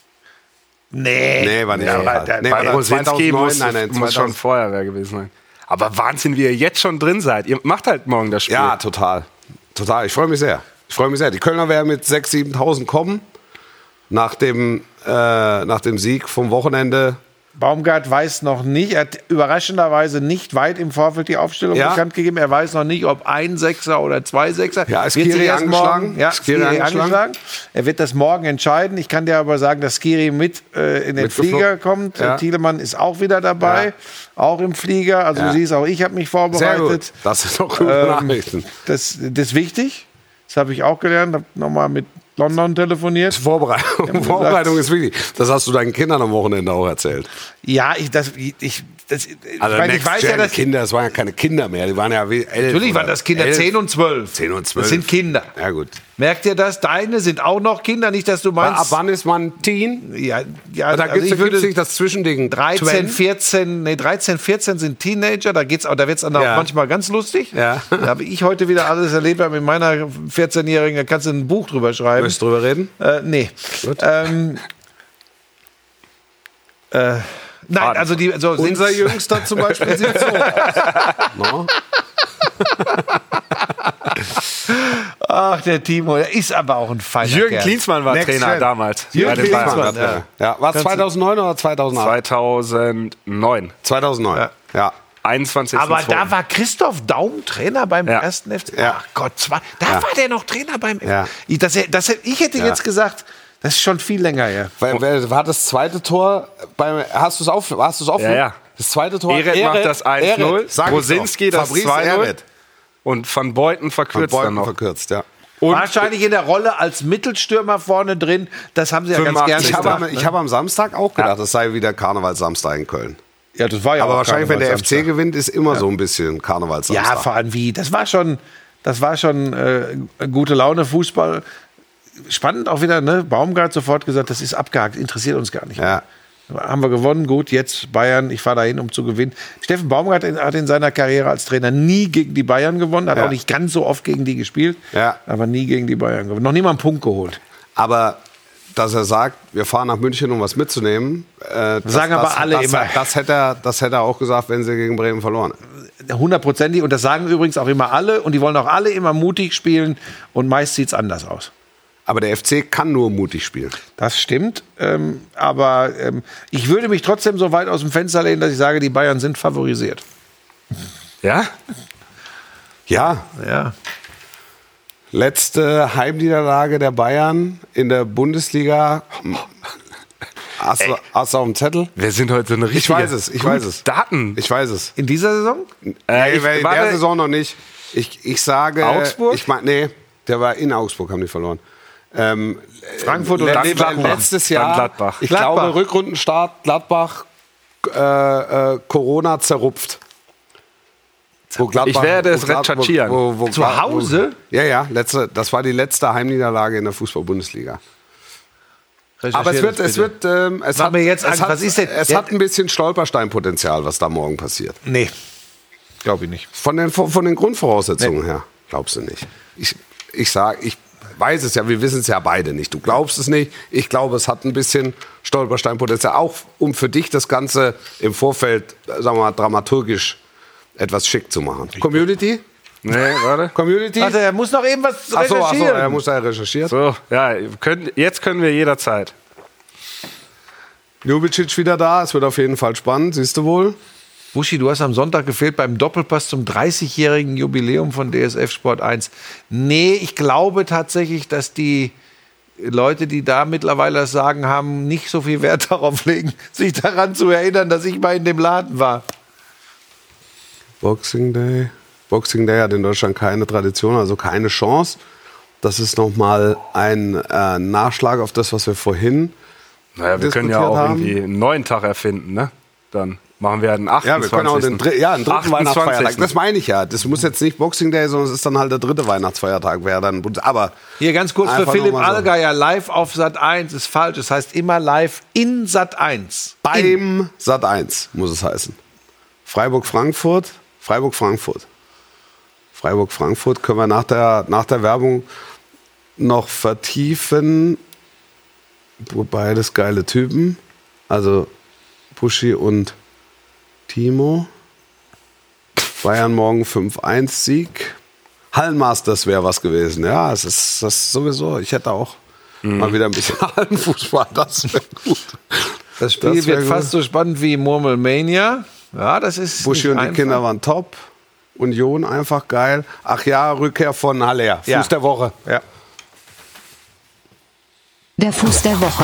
Speaker 2: Nee, war nicht Van Gaal. Nee,
Speaker 4: Bei
Speaker 2: war
Speaker 4: Brosinski
Speaker 2: 2009,
Speaker 4: muss schon Feuerwehr gewesen sein. Aber Wahnsinn, wie ihr jetzt schon drin seid. Ihr macht halt morgen das Spiel.
Speaker 2: Ja, total. Total. Ich freue mich sehr. Die Kölner werden mit 6.000, 7.000 kommen. Nach dem Sieg vom Wochenende.
Speaker 3: Baumgart weiß noch nicht, er hat überraschenderweise nicht weit im Vorfeld die Aufstellung
Speaker 2: Ja.
Speaker 3: bekannt gegeben. Er weiß noch nicht, ob ein Sechser oder 2 Sechser.
Speaker 2: Ja, ist
Speaker 3: Wird sich
Speaker 2: Skiri
Speaker 3: erst
Speaker 2: angeschlagen?
Speaker 3: morgen, ja,
Speaker 2: Ist Skiri
Speaker 3: Skiri
Speaker 2: angeschlagen?
Speaker 3: angeschlagen. Er wird das morgen entscheiden. Ich kann dir aber sagen, dass Skiri mit in den
Speaker 2: Mitgeflogen.
Speaker 3: Flieger kommt.
Speaker 2: Ja.
Speaker 3: Thielemann ist auch wieder dabei, auch im Flieger. Also
Speaker 2: Ja.
Speaker 3: du siehst, auch ich habe mich
Speaker 2: Sehr
Speaker 3: vorbereitet.
Speaker 2: gut. Das ist doch gute Nachrichten.
Speaker 3: Das ist wichtig. Das habe ich auch gelernt. Habe nochmal mit London telefoniert.
Speaker 2: Vorbereitung ist wichtig. Das hast du deinen Kindern am Wochenende auch erzählt.
Speaker 3: Ja, ich
Speaker 2: Ich weiß ja, dass Kinder, das waren ja keine Kinder mehr, die waren ja 11.
Speaker 3: Natürlich waren das Kinder 10 und 12.
Speaker 2: 10 und 12.
Speaker 3: Das sind Kinder.
Speaker 2: Ja, gut.
Speaker 3: Merkt ihr das? Deine sind auch noch Kinder, nicht, dass du meinst.
Speaker 2: Ab wann ist man Teen?
Speaker 3: Ja,
Speaker 2: Da
Speaker 3: also
Speaker 2: gibt es nicht das Zwischending.
Speaker 3: 13, 14 sind Teenager, da wird es dann auch manchmal ganz lustig.
Speaker 2: Ja.
Speaker 3: Da habe ich heute wieder alles erlebt mit meiner 14-Jährigen, da kannst du ein Buch drüber schreiben.
Speaker 2: Möchtest du drüber reden?
Speaker 3: Nee.
Speaker 2: Gut.
Speaker 3: Nein, also
Speaker 2: unser Jüngster zum Beispiel sieht so aus. No?
Speaker 3: Ach, der Timo, der ist aber auch ein feiner
Speaker 4: Jürgen
Speaker 3: Kerl.
Speaker 4: Klinsmann war
Speaker 2: Next
Speaker 4: Trainer
Speaker 2: Trend.
Speaker 4: damals.
Speaker 2: Jürgen
Speaker 4: bei den
Speaker 2: Klinsmann,
Speaker 4: Bayern.
Speaker 2: War es 2009 oder 2008?
Speaker 4: 2009.
Speaker 2: 2009, ja.
Speaker 4: 21.
Speaker 3: Aber da war Christoph Daum Trainer beim
Speaker 4: Ja.
Speaker 3: ersten FC.
Speaker 2: Ja.
Speaker 3: Ach Gott, war der noch Trainer beim FC?
Speaker 2: Ja.
Speaker 3: Ich hätte jetzt gesagt, das ist schon viel länger her.
Speaker 2: War das zweite Tor hast du es auf?
Speaker 4: Ja.
Speaker 2: Das zweite Tor.
Speaker 4: Eret macht das 1-0, Brosinski das
Speaker 2: Fabrice
Speaker 4: 2-0
Speaker 2: Eret.
Speaker 4: und Van Beuten verkürzt dann noch.
Speaker 2: Verkürzt, ja.
Speaker 4: Und
Speaker 3: Wahrscheinlich in der Rolle als Mittelstürmer vorne drin. Das haben sie ja ganz
Speaker 4: 85.
Speaker 3: gerne
Speaker 2: Ich habe am Samstag auch gedacht, das sei wieder Karnevalssamstag in Köln.
Speaker 3: Ja, das war ja
Speaker 2: Aber
Speaker 3: auch
Speaker 2: wahrscheinlich, wenn der FC
Speaker 3: Karnevalssamstag.
Speaker 2: gewinnt, ist immer so ein bisschen Karnevalssamstag.
Speaker 3: Ja, vor allem wie. Das war schon gute Laune Fußball. Spannend auch wieder, ne? Baumgart sofort gesagt, das ist abgehakt, interessiert uns gar nicht mehr.
Speaker 2: Ja.
Speaker 3: Haben wir gewonnen, gut, jetzt Bayern, ich fahre dahin, um zu gewinnen. Steffen Baumgart hat in seiner Karriere als Trainer nie gegen die Bayern gewonnen, hat auch nicht ganz so oft gegen die gespielt, aber nie gegen die Bayern gewonnen. Noch nie mal einen Punkt geholt.
Speaker 2: Aber dass er sagt, wir fahren nach München, um was mitzunehmen,
Speaker 3: Sagen aber alle immer.
Speaker 2: Das hätte er auch gesagt, wenn sie gegen Bremen verloren.
Speaker 3: 100%ig, und das sagen übrigens auch immer alle, und die wollen auch alle immer mutig spielen, und meist sieht es anders aus.
Speaker 2: Aber der FC kann nur mutig spielen.
Speaker 3: Das stimmt, aber ich würde mich trotzdem so weit aus dem Fenster lehnen, dass ich sage, die Bayern sind favorisiert.
Speaker 4: ja?
Speaker 2: Ja,
Speaker 3: Ja.
Speaker 2: letzte Heimniederlage der Bayern in der Bundesliga. Hast du auf dem Zettel?
Speaker 4: Wir sind heute so eine richtige...
Speaker 2: Ich weiß es.
Speaker 4: Daten.
Speaker 2: Ich weiß es.
Speaker 3: In dieser Saison?
Speaker 2: In der Saison noch nicht. Ich sage...
Speaker 4: Augsburg?
Speaker 2: Nee, der war in Augsburg, haben die verloren.
Speaker 3: Frankfurt und
Speaker 2: letztes Jahr,
Speaker 4: Dann Gladbach.
Speaker 2: ich
Speaker 3: Gladbach.
Speaker 2: glaube, Rückrundenstart, Gladbach, Corona zerrupft. Wo Gladbach,
Speaker 4: Ich werde es
Speaker 2: wo Glad-
Speaker 4: recherchieren.
Speaker 2: wo
Speaker 3: Zu
Speaker 2: Glad-
Speaker 3: Hause?
Speaker 2: Ja, das war die letzte Heimniederlage in der Fußball-Bundesliga. Aber es
Speaker 3: Sag mir jetzt Angst, was ist denn?
Speaker 2: Es hat ein bisschen Stolpersteinpotenzial, was da morgen passiert.
Speaker 3: Nee, glaube ich nicht.
Speaker 2: Von den Grundvoraussetzungen her, glaubst du nicht. Ich weiß es ja, wir wissen es ja beide nicht. Du glaubst es nicht. Ich glaube, es hat ein bisschen Stolpersteinpotenzial. Auch um für dich das Ganze im Vorfeld, sagen wir mal, dramaturgisch etwas schick zu machen. Community?
Speaker 4: Nee, warte.
Speaker 2: Community?
Speaker 3: Warte, er muss noch eben was
Speaker 2: Achso,
Speaker 3: recherchieren.
Speaker 2: er muss ja recherchiert.
Speaker 4: So, ja, jetzt können wir jederzeit.
Speaker 2: Ljubicic wieder da. Es wird auf jeden Fall spannend, siehst du wohl.
Speaker 3: Buschi, du hast am Sonntag gefehlt beim Doppelpass zum 30-jährigen Jubiläum von DSF Sport 1. Nee, ich glaube tatsächlich, dass die Leute, die da mittlerweile das Sagen haben, nicht so viel Wert darauf legen, sich daran zu erinnern, dass ich mal in dem Laden war.
Speaker 2: Boxing Day. Boxing Day hat in Deutschland keine Tradition, also keine Chance. Das ist nochmal ein Nachschlag auf das, was wir vorhin
Speaker 4: Naja, wir können ja
Speaker 2: diskutiert
Speaker 4: auch
Speaker 2: haben.
Speaker 4: irgendwie einen neuen Tag erfinden, ne? Dann machen wir einen 28.
Speaker 2: Ja, wir können auch einen dritten
Speaker 4: 28..
Speaker 2: Weihnachtsfeiertag. Das meine ich ja. Das muss jetzt nicht Boxing Day, sondern es ist dann halt der dritte Weihnachtsfeiertag. Aber
Speaker 3: Hier ganz kurz für
Speaker 2: Einfach
Speaker 3: Philipp
Speaker 2: nur mal so.
Speaker 3: Allgeier, live auf Sat1 ist falsch. Es heißt immer live in Sat1.
Speaker 2: beim Sat1 muss es heißen. Freiburg-Frankfurt. Freiburg-Frankfurt können wir nach der Werbung noch vertiefen. Beides geile Typen. Also Buschi und Timo. Bayern morgen 5-1-Sieg. Hallenmasters wäre was gewesen. Ja, das ist sowieso. Ich hätte auch mal wieder ein bisschen Hallenfußball. Das wäre gut.
Speaker 3: Das Spiel
Speaker 2: Das wär
Speaker 3: wird
Speaker 2: gut.
Speaker 3: fast so spannend wie Murmelmania. Ja, das ist
Speaker 2: Buschi
Speaker 3: nicht
Speaker 2: und die
Speaker 3: einfach.
Speaker 2: Kinder waren top. Union einfach geil. Ach ja, Rückkehr von Haller. Fuß
Speaker 3: Ja.
Speaker 2: der Woche.
Speaker 3: Ja.
Speaker 5: Der Fuß der Woche.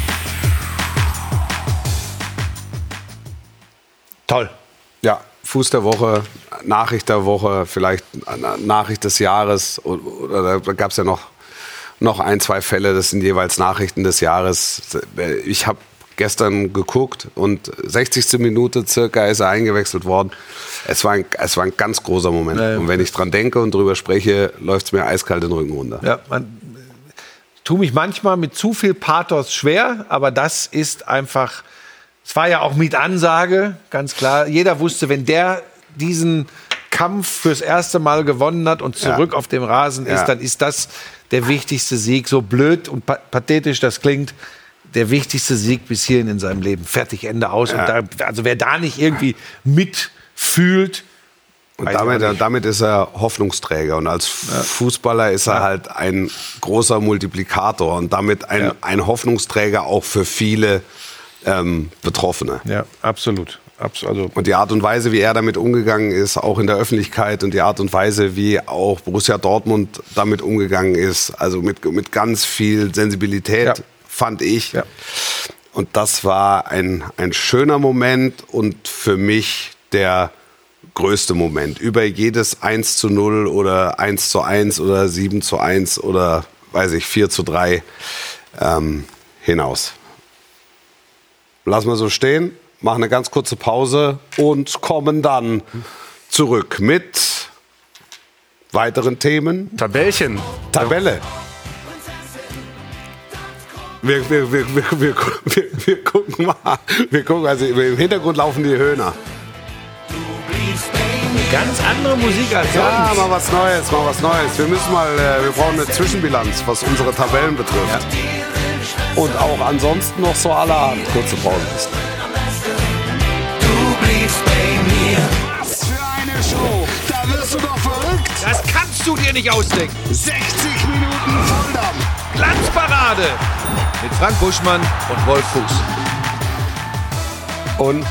Speaker 3: Toll.
Speaker 2: Ja, Fuß der Woche, Nachricht der Woche, vielleicht Nachricht des Jahres. Oder da gab es ja noch ein, zwei Fälle, das sind jeweils Nachrichten des Jahres. Ich habe gestern geguckt und 60. Minute circa ist er eingewechselt worden. Es war ein ganz großer Moment.
Speaker 3: Ja.
Speaker 2: Und wenn ich dran denke und drüber spreche, läuft es mir eiskalt den Rücken runter.
Speaker 3: Ja, tue mich manchmal mit zu viel Pathos schwer, aber das ist einfach, es war ja auch mit Ansage, ganz klar. Jeder wusste, wenn der diesen Kampf fürs erste Mal gewonnen hat und zurück auf dem Rasen ist, dann ist das der wichtigste Sieg. So blöd und pathetisch das klingt, der wichtigste Sieg bis hierhin in seinem Leben. Fertig, Ende aus.
Speaker 2: Ja.
Speaker 3: Und also wer da nicht mitfühlt,
Speaker 2: und damit ist er Hoffnungsträger. Und als Fußballer ist er halt ein großer Multiplikator und damit ein Hoffnungsträger auch für viele Betroffene.
Speaker 3: Ja, absolut. Also
Speaker 2: Und die Art und Weise, wie er damit umgegangen ist, auch in der Öffentlichkeit, und die Art und Weise, wie auch Borussia Dortmund damit umgegangen ist, also mit ganz viel Sensibilität, fand ich. Ja. Und das war ein schöner Moment und für mich der größte Moment. Über jedes 1:0 oder 1:1 oder 7:1 oder, weiß ich, 4:3 hinaus. Lassen wir so stehen. Machen eine ganz kurze Pause und kommen dann zurück mit weiteren Themen.
Speaker 4: Tabellchen.
Speaker 2: Tabelle. Wir gucken mal. Wir gucken, also im Hintergrund laufen die Höhner.
Speaker 3: ganz andere Musik als sonst.
Speaker 2: Ja, mal was Neues, mal was Neues. Wir brauchen eine Zwischenbilanz, was unsere Tabellen betrifft. Und auch ansonsten noch so allerhand. Kurze Pause.
Speaker 6: Was für eine Show! Da wirst du doch verrückt!
Speaker 3: Das kannst du dir nicht ausdenken.
Speaker 6: 60 Minuten Volldampf!
Speaker 3: Glanzparade mit Frank Buschmann und Wolf Fuß.
Speaker 2: Und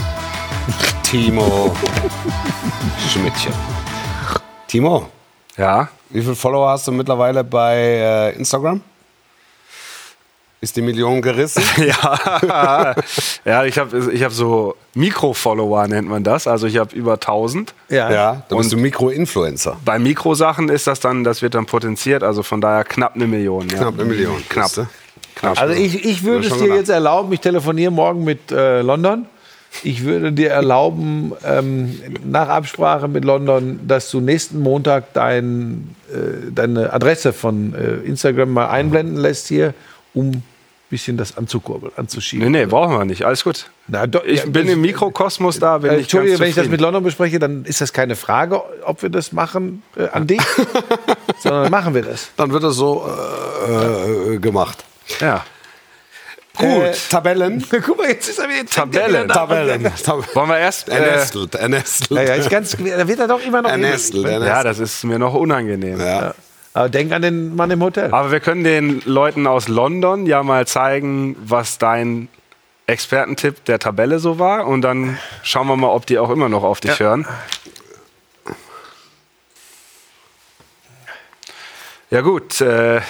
Speaker 2: Timo Schmidtchen. Timo,
Speaker 4: Ja.
Speaker 2: wie viele Follower hast du mittlerweile bei Instagram? Ist die Million gerissen?
Speaker 4: Ja, ich hab so Mikro-Follower, nennt man das. Also ich habe über 1000.
Speaker 2: Ja, da bist du Mikro-Influencer.
Speaker 4: Bei Mikrosachen ist das wird dann potenziert, also von daher knapp 1 Million. Ja.
Speaker 2: Knapp 1 Million.
Speaker 4: Knapp.
Speaker 2: siehst du?
Speaker 4: Knapp.
Speaker 3: Also ich würde
Speaker 2: Ja,
Speaker 3: es
Speaker 2: schon
Speaker 3: dir
Speaker 2: gedacht.
Speaker 3: jetzt erlauben, ich telefoniere morgen mit London. Ich würde dir erlauben, nach Absprache mit London, dass du nächsten Montag deine Adresse von Instagram mal einblenden lässt hier, um ein bisschen das anzukurbeln, anzuschieben.
Speaker 4: Nee, brauchen wir nicht. Alles gut.
Speaker 3: Na, doch,
Speaker 4: Ich bin im Mikrokosmos da, bin ich
Speaker 3: Entschuldige,
Speaker 4: ganz
Speaker 3: wenn ich das
Speaker 4: zufrieden.
Speaker 3: mit London bespreche, dann ist das keine Frage, ob wir das machen an dich, sondern machen wir das.
Speaker 2: Dann wird das so gemacht.
Speaker 4: Ja.
Speaker 2: Gut. Tabellen.
Speaker 3: Guck mal, jetzt ist er wieder
Speaker 4: Tabellen.
Speaker 2: Tabellen.
Speaker 4: Wollen wir erst...
Speaker 2: Er nestelt.
Speaker 3: Ja, ist ganz, da wird er doch immer noch.
Speaker 2: Er nestelt.
Speaker 4: ja, das ist mir noch unangenehm.
Speaker 2: Ja.
Speaker 3: Aber denk an den Mann im Hotel.
Speaker 4: Aber wir können den Leuten aus London ja mal zeigen, was dein Expertentipp der Tabelle so war. Und dann schauen wir mal, ob die auch immer noch auf dich hören. Ja gut.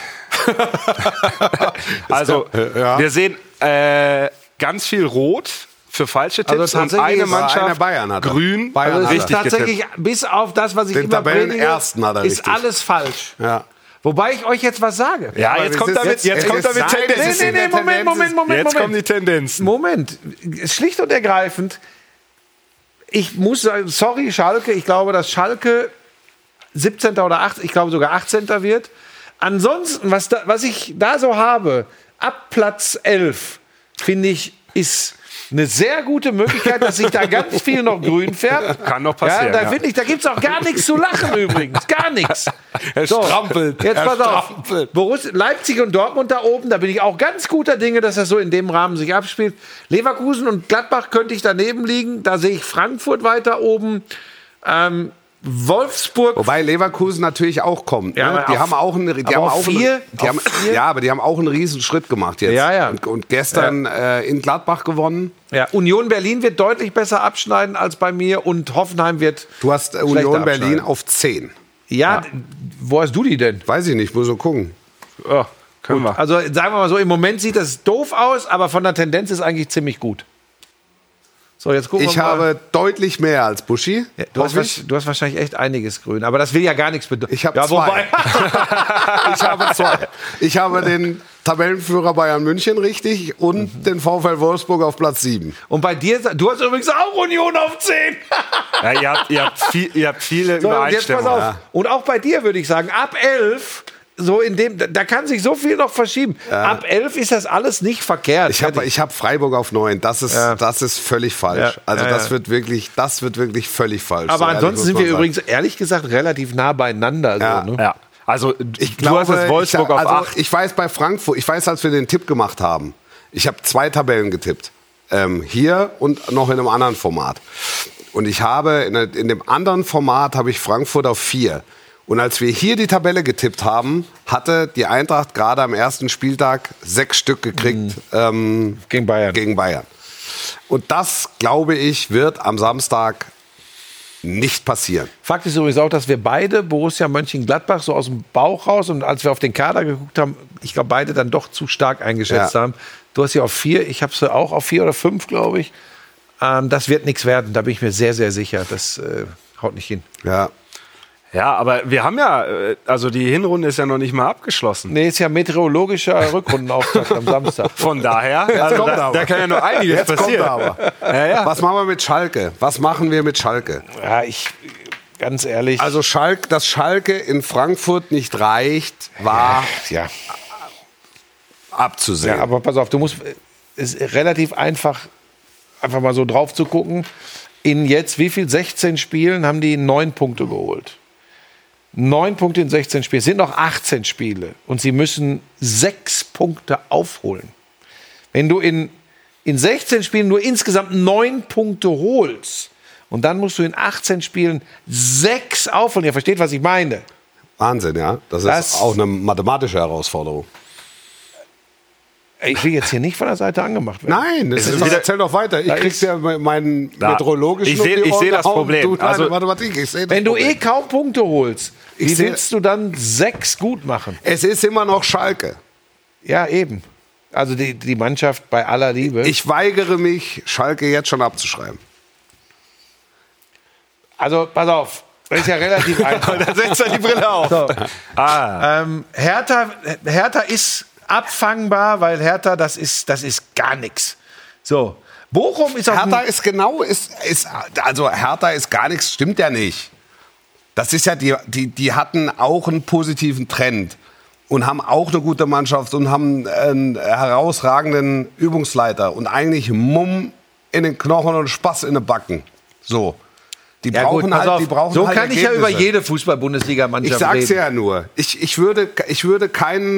Speaker 4: Also, wir sehen ganz viel Rot für falsche Tipps
Speaker 3: Also
Speaker 4: und
Speaker 3: tatsächlich
Speaker 4: eine
Speaker 3: ist
Speaker 4: Mannschaft
Speaker 2: einer Bayern hatte.
Speaker 4: grün.
Speaker 2: Bayern
Speaker 3: Also es
Speaker 2: hatte.
Speaker 3: ist tatsächlich, bis auf das, was ich
Speaker 2: Den
Speaker 3: immer predige,
Speaker 2: Tabellenersten hat er
Speaker 3: ist
Speaker 2: richtig.
Speaker 3: alles falsch.
Speaker 2: Ja.
Speaker 3: Wobei ich euch jetzt was sage.
Speaker 4: Ja,
Speaker 2: Aber
Speaker 4: jetzt
Speaker 2: es
Speaker 4: kommt
Speaker 2: ist
Speaker 4: damit, jetzt kommt damit
Speaker 2: Nein,
Speaker 4: Tendenz.
Speaker 2: es ist in der Tendenz-
Speaker 4: Jetzt kommen die Tendenzen.
Speaker 3: Moment, schlicht und ergreifend, ich muss sagen, sorry Schalke, ich glaube, dass Schalke 17. oder 18., ich glaube sogar 18. wird. Ansonsten, was ich da so habe, ab Platz 11, finde ich, ist eine sehr gute Möglichkeit, dass sich da ganz viel noch grün färbt.
Speaker 4: Kann noch passieren,
Speaker 3: Ja,
Speaker 4: ja.
Speaker 3: finde ich, da gibt es auch gar nichts zu lachen übrigens. Gar nichts. So,
Speaker 2: strampelt.
Speaker 3: Jetzt
Speaker 2: Er
Speaker 3: pass auf.
Speaker 2: strampelt.
Speaker 3: Leipzig und Dortmund da oben, da bin ich auch ganz guter Dinge, dass das so in dem Rahmen sich abspielt. Leverkusen und Gladbach könnte ich daneben liegen. Da sehe ich Frankfurt weiter oben. Wolfsburg.
Speaker 2: Wobei Leverkusen natürlich auch kommt.
Speaker 3: Ja,
Speaker 2: Ne?
Speaker 3: aber
Speaker 2: Die haben auch einen,
Speaker 3: vier?
Speaker 2: ja, aber die haben auch einen riesen Schritt gemacht jetzt.
Speaker 3: Ja, ja.
Speaker 2: Und gestern in Gladbach gewonnen.
Speaker 3: Ja, Union Berlin wird deutlich besser abschneiden als bei mir und Hoffenheim wird.
Speaker 2: Du hast
Speaker 3: schlechter
Speaker 2: Union Berlin
Speaker 3: abschneiden.
Speaker 2: auf 10.
Speaker 3: Ja, wo hast du die denn?
Speaker 2: Weiß ich nicht, muss so gucken.
Speaker 4: Ja, können wir.
Speaker 3: Also sagen wir mal so, im Moment sieht das doof aus, aber von der Tendenz ist eigentlich ziemlich gut. So, jetzt gucken
Speaker 2: Ich
Speaker 3: wir mal.
Speaker 2: habe deutlich mehr als Buschi.
Speaker 3: Ja, du hast wahrscheinlich echt einiges grün, aber das will ja gar nichts bedeuten.
Speaker 2: Ich habe
Speaker 3: ja,
Speaker 2: zwei. Ich habe zwei. Ich habe den Tabellenführer Bayern München richtig und den VfL Wolfsburg auf Platz 7.
Speaker 3: Und bei dir, du hast übrigens auch Union auf 10.
Speaker 4: Ja, ihr habt viele
Speaker 3: So, und jetzt pass
Speaker 4: Übereinstimmungen.
Speaker 3: auf.
Speaker 4: Ja.
Speaker 3: Und auch bei dir würde ich sagen, ab 11, so in dem, da kann sich so viel noch verschieben. Ab 11 ist das alles nicht verkehrt.
Speaker 2: Ich hab Freiburg auf 9. Das ist völlig falsch.
Speaker 3: Ja.
Speaker 2: Also
Speaker 3: Ja,
Speaker 2: das
Speaker 3: ja.
Speaker 2: wird wirklich völlig falsch.
Speaker 3: Aber
Speaker 2: So ehrlich
Speaker 3: ansonsten
Speaker 2: muss
Speaker 3: sind
Speaker 2: man
Speaker 3: wir
Speaker 2: sagen.
Speaker 3: übrigens, ehrlich gesagt, relativ nah beieinander.
Speaker 2: Ja.
Speaker 3: So, ne?
Speaker 4: Ja. Also,
Speaker 2: Ich
Speaker 4: du hast jetzt Wolfsburg auf 8.
Speaker 2: Ich weiß bei Frankfurt, als wir den Tipp gemacht haben, ich habe 2 Tabellen getippt. Hier und noch in einem anderen Format. Und ich habe in dem anderen Format habe ich Frankfurt auf 4. Und als wir hier die Tabelle getippt haben, hatte die Eintracht gerade am ersten Spieltag 6 Stück gekriegt
Speaker 3: Gegen Bayern.
Speaker 2: Und das, glaube ich, wird am Samstag nicht passieren.
Speaker 3: Fakt ist übrigens auch, dass wir beide Borussia Mönchengladbach so aus dem Bauch raus und als wir auf den Kader geguckt haben, ich glaube, beide dann doch zu stark eingeschätzt haben. Du hast sie auf 4, ich habe sie auch auf 4 oder 5, glaube ich. Das wird nichts werden, da bin ich mir sehr, sehr sicher. Das haut nicht hin.
Speaker 2: Ja.
Speaker 4: Ja, aber wir haben ja, also die Hinrunde ist ja noch nicht mal abgeschlossen.
Speaker 3: Nee, ist ja meteorologischer Rückrundenauftakt am Samstag.
Speaker 4: Von daher, also
Speaker 2: kommt aber.
Speaker 4: da kann ja noch einiges
Speaker 2: Jetzt kommt
Speaker 4: passieren.
Speaker 2: er aber.
Speaker 4: Ja.
Speaker 2: Was machen wir mit Schalke? Was machen wir mit Schalke?
Speaker 3: Ja, ganz ehrlich.
Speaker 2: Also dass Schalke in Frankfurt nicht reicht, war
Speaker 3: ja.
Speaker 2: abzusehen.
Speaker 3: Ja, aber pass auf, es ist relativ einfach mal so drauf zu gucken. In jetzt, wie viel? 16 Spielen haben die 9 Punkte geholt. 9 Punkte in 16 Spielen. Es sind noch 18 Spiele. Und sie müssen 6 Punkte aufholen. Wenn du in 16 Spielen nur insgesamt 9 Punkte holst und dann musst du in 18 Spielen 6 aufholen. Ihr versteht, was ich meine.
Speaker 2: Wahnsinn, ja. Das ist auch eine mathematische Herausforderung.
Speaker 3: Ich will jetzt hier nicht von der Seite angemacht werden.
Speaker 2: Nein, erzähl doch weiter. Ich krieg's ja meinen meteorologischen
Speaker 4: Ich seh das Problem.
Speaker 2: Du,
Speaker 4: Also,
Speaker 2: Mathematik, ich seh das
Speaker 3: Wenn du
Speaker 2: Problem.
Speaker 3: kaum Punkte holst, wie
Speaker 2: seh-
Speaker 3: willst du dann 6 gut machen?
Speaker 2: Es ist immer noch Schalke.
Speaker 3: Ja, eben. Also die Mannschaft bei aller Liebe.
Speaker 2: Ich weigere mich, Schalke jetzt schon abzuschreiben.
Speaker 3: Also pass auf, das ist ja relativ einfach.
Speaker 4: Da setzt er die Brille auf.
Speaker 3: So. Hertha ist abfangbar, weil Hertha, das ist gar nichts. So. Bochum ist auf
Speaker 2: Hertha Hertha ist gar nichts, stimmt ja nicht. Das ist ja, die hatten auch einen positiven Trend und haben auch eine gute Mannschaft und haben einen herausragenden Übungsleiter und eigentlich Mumm in den Knochen und Spaß in den Backen. So. Die
Speaker 3: ja,
Speaker 2: brauchen
Speaker 3: gut, pass
Speaker 2: halt,
Speaker 3: auf.
Speaker 2: die brauchen
Speaker 3: so
Speaker 2: halt
Speaker 3: kann ich ja über
Speaker 2: Ergebnisse.
Speaker 3: jede Fußball-Bundesliga-Mannschaft
Speaker 2: Ich sag's
Speaker 3: reden.
Speaker 2: ja nur. Ich würde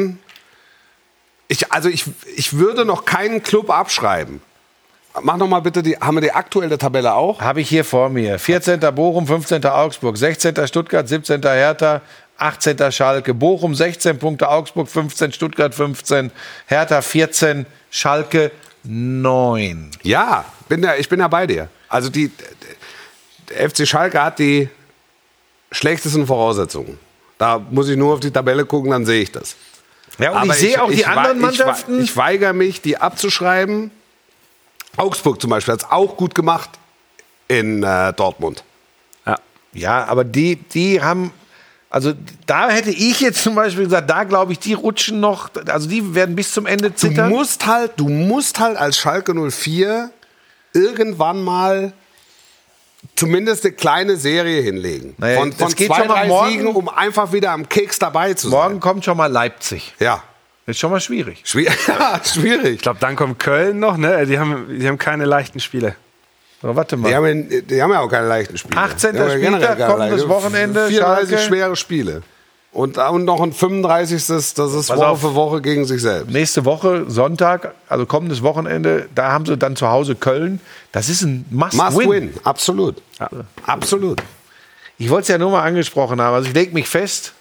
Speaker 2: noch keinen Club abschreiben. Mach noch mal bitte haben wir die aktuelle Tabelle auch?
Speaker 3: Habe ich hier vor mir. 14. Bochum, 15. Augsburg, 16. Stuttgart, 17. Hertha, 18. Schalke. Bochum 16 Punkte, Augsburg 15, Stuttgart 15, Hertha 14, Schalke 9.
Speaker 2: Ja, ich bin ja bei dir. Also der FC Schalke hat die schlechtesten Voraussetzungen. Da muss ich nur auf die Tabelle gucken, dann sehe ich das.
Speaker 3: Ja, und
Speaker 2: Aber
Speaker 3: ich sehe auch die anderen Mannschaften.
Speaker 2: Ich weigere mich, die abzuschreiben. Augsburg zum Beispiel hat es auch gut gemacht in Dortmund.
Speaker 3: Ja, aber die haben, also da hätte ich jetzt zum Beispiel gesagt, da glaube ich, die rutschen noch, also die werden bis zum Ende zittern.
Speaker 2: Du musst halt als Schalke 04 irgendwann mal zumindest eine kleine Serie hinlegen.
Speaker 3: Naja,
Speaker 2: von
Speaker 3: das geht
Speaker 2: 2,
Speaker 3: schon mal
Speaker 2: 3
Speaker 3: morgen.
Speaker 2: Siegen, um einfach wieder am Keks dabei zu sein.
Speaker 3: Morgen kommt schon mal Leipzig.
Speaker 2: Ja.
Speaker 3: Das ist schon mal schwierig.
Speaker 2: Schwierig.
Speaker 4: Ich glaube, dann kommt Köln noch, ne? Die haben keine leichten Spiele.
Speaker 3: So, warte mal.
Speaker 2: Die haben ja auch keine leichten Spiele.
Speaker 3: 18.
Speaker 2: Die haben ja generell
Speaker 3: Spieltag,
Speaker 2: keine
Speaker 3: kommendes
Speaker 2: leichten.
Speaker 3: Wochenende,
Speaker 2: 34
Speaker 3: Schalke.
Speaker 2: schwere Spiele. Und noch ein 35. Das ist Woche
Speaker 3: auf.
Speaker 2: für Woche gegen sich selbst.
Speaker 3: Nächste Woche, Sonntag, also kommendes Wochenende, da haben sie dann zu Hause Köln. Das ist ein Must-Win.
Speaker 2: Absolut. Ja. Absolut.
Speaker 3: Ich wollte es ja nur mal angesprochen haben. Also ich lege mich fest,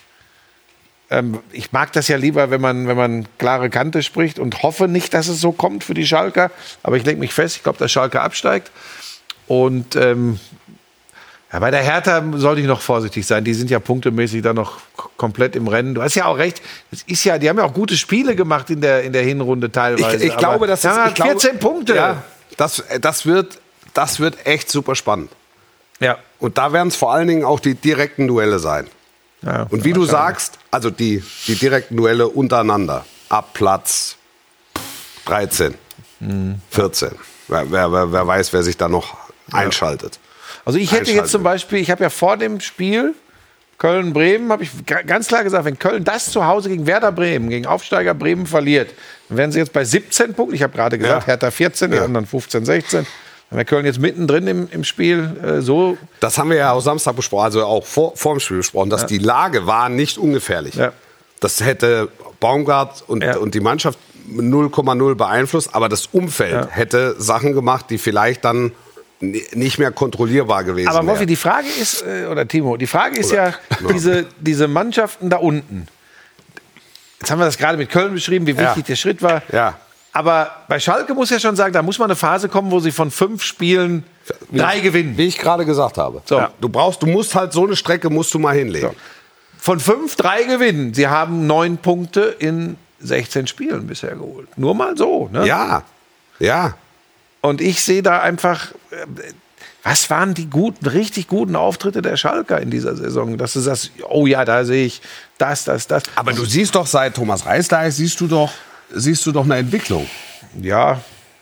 Speaker 3: ich mag das ja lieber, wenn man klare Kante spricht und hoffe nicht, dass es so kommt für die Schalker. Aber ich lege mich fest, ich glaube, dass Schalke absteigt. Und ja, bei der Hertha sollte ich noch vorsichtig sein. Die sind ja punktemäßig da noch komplett im Rennen. Du hast ja auch recht. Das ist ja, die haben ja auch gute Spiele gemacht in der Hinrunde teilweise.
Speaker 2: Ich glaube, das ist...
Speaker 3: Ja, 14 Punkte.
Speaker 2: Ja, das wird echt super spannend.
Speaker 3: Ja.
Speaker 2: Und da werden es vor allen Dingen auch die direkten Duelle sein.
Speaker 3: Ja,
Speaker 2: und wie du sagst, also die direkten Duelle untereinander. ab Platz 13, 14. Wer weiß, wer sich da noch einschaltet.
Speaker 3: Also ich hätte jetzt zum Beispiel, ich habe ja vor dem Spiel Köln-Bremen, habe ich ganz klar gesagt, wenn Köln das zu Hause gegen Werder Bremen, gegen Aufsteiger Bremen verliert, dann wären sie jetzt bei 17 Punkten. Ich habe gerade gesagt, Hertha 14, die anderen 15, 16. Dann wäre Köln jetzt mittendrin im Spiel so.
Speaker 2: Das haben wir ja auch Samstag besprochen, also auch vor dem Spiel besprochen, dass die Lage war nicht ungefährlich. Ja. Das hätte Baumgart und die Mannschaft 0,0 beeinflusst, aber das Umfeld hätte Sachen gemacht, die vielleicht dann nicht mehr kontrollierbar gewesen wären.
Speaker 3: Aber Wolfi, die Frage ist, oder Timo, die Frage ist diese Mannschaften da unten. Jetzt haben wir das gerade mit Köln beschrieben, wie wichtig der Schritt war.
Speaker 2: Ja.
Speaker 3: Aber bei Schalke muss ja schon sagen, da muss mal eine Phase kommen, wo sie von 5 Spielen 3 gewinnen.
Speaker 2: Wie ich gerade gesagt habe.
Speaker 3: So.
Speaker 2: Du musst halt so eine Strecke musst du mal hinlegen.
Speaker 3: So. Von 5 3 gewinnen. Sie haben 9 Punkte in 16 Spielen bisher geholt. Nur mal so. Ne?
Speaker 2: Ja.
Speaker 3: Und ich sehe da einfach, was waren die richtig guten Auftritte der Schalker in dieser Saison? Dass du sagst, oh ja, da sehe ich das.
Speaker 2: Aber du siehst doch, seit Thomas Reis da ist, siehst du doch eine Entwicklung.
Speaker 3: Ja.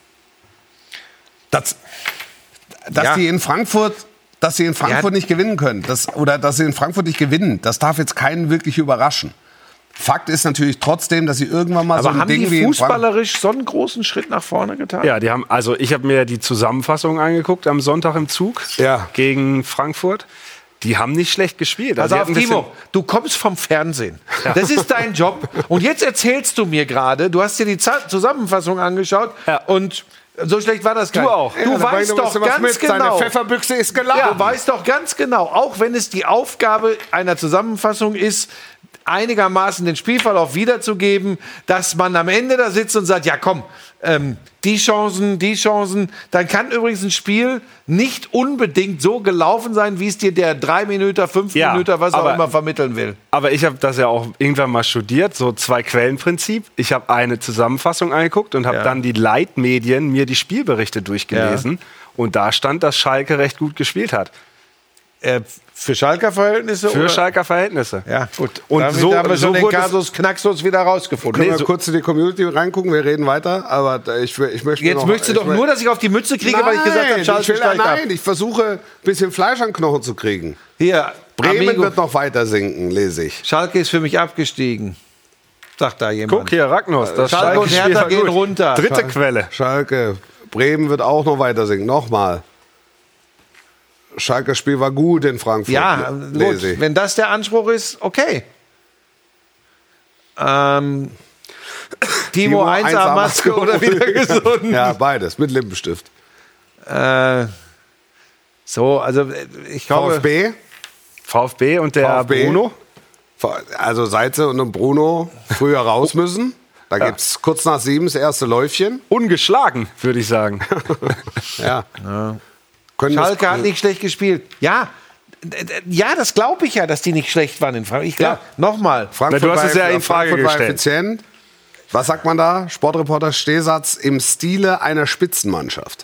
Speaker 2: Dass die in Frankfurt nicht gewinnen können, dass sie in Frankfurt nicht gewinnen, das darf jetzt keinen wirklich überraschen. Fakt ist natürlich trotzdem, dass sie irgendwann mal so ein Ding wie
Speaker 3: haben die fußballerisch so einen großen Schritt nach vorne getan?
Speaker 4: Ja, ich habe mir die Zusammenfassung angeguckt am Sonntag im Zug gegen Frankfurt. Die haben nicht schlecht gespielt.
Speaker 3: Also auf Timo, du kommst vom Fernsehen. Ja. Das ist dein Job. Und jetzt erzählst du mir gerade, du hast dir die Zusammenfassung angeschaut und so schlecht war das gar nicht.
Speaker 4: Du auch.
Speaker 3: Du weißt doch ganz genau.
Speaker 2: Seine Pfefferbüchse ist geladen.
Speaker 3: Ja, du weißt doch ganz genau, auch wenn es die Aufgabe einer Zusammenfassung ist, einigermaßen den Spielverlauf wiederzugeben, dass man am Ende da sitzt und sagt, ja komm, die Chancen, dann kann übrigens ein Spiel nicht unbedingt so gelaufen sein, wie es dir der 3 Minuten, 5 Minuten, was auch immer vermitteln will.
Speaker 4: Aber ich habe das ja auch irgendwann mal studiert, so 2-Quellen-Prinzip. Ich habe eine Zusammenfassung angeguckt und habe dann die Leitmedien mir die Spielberichte durchgelesen. Und da stand, dass Schalke recht gut gespielt hat.
Speaker 3: Für Schalker Verhältnisse?
Speaker 4: Für Schalker Verhältnisse.
Speaker 3: Ja, gut.
Speaker 4: Und
Speaker 3: damit
Speaker 4: so
Speaker 3: haben wir schon
Speaker 4: so
Speaker 3: den Kasus Knaxus wieder rausgefunden.
Speaker 2: Können wir kurz in die Community reingucken? Wir reden weiter, aber ich möchte
Speaker 3: jetzt möchtest du doch nur, dass ich auf die Mütze kriege, weil ich gesagt habe, Schalke steigt ab.
Speaker 2: Nein, ich versuche ein bisschen Fleisch an Knochen zu kriegen.
Speaker 3: Hier,
Speaker 2: Bremen wird noch weiter sinken, lese ich.
Speaker 3: Schalke ist für mich abgestiegen, sagt da jemand.
Speaker 4: Guck hier, Ragnos, das
Speaker 3: Schalke und Hertha gehen runter.
Speaker 4: Dritte Quelle.
Speaker 2: Schalke, Bremen wird auch noch weiter sinken. Nochmal. Schalkes Spiel war gut in Frankfurt.
Speaker 3: Ja, gut. Wenn das der Anspruch ist, okay. Timo 1A-Maske oder wieder gesund?
Speaker 2: Ja, beides, mit Lippenstift.
Speaker 3: Also ich glaube...
Speaker 2: VfB
Speaker 4: und der Bruno?
Speaker 2: Also Seitze und Bruno früher raus müssen. Da gibt es kurz nach 7 das erste Läufchen.
Speaker 4: Ungeschlagen, würde ich sagen.
Speaker 2: Ja.
Speaker 3: Schalke hat nicht schlecht gespielt. Ja, das glaube ich ja, dass die nicht schlecht waren in Frankfurt. Ich glaube, nochmal.
Speaker 4: Du hast es ja in Frage gestellt.
Speaker 2: Effizient. Was sagt man da? Sportreporter Stehsatz im Stile einer Spitzenmannschaft.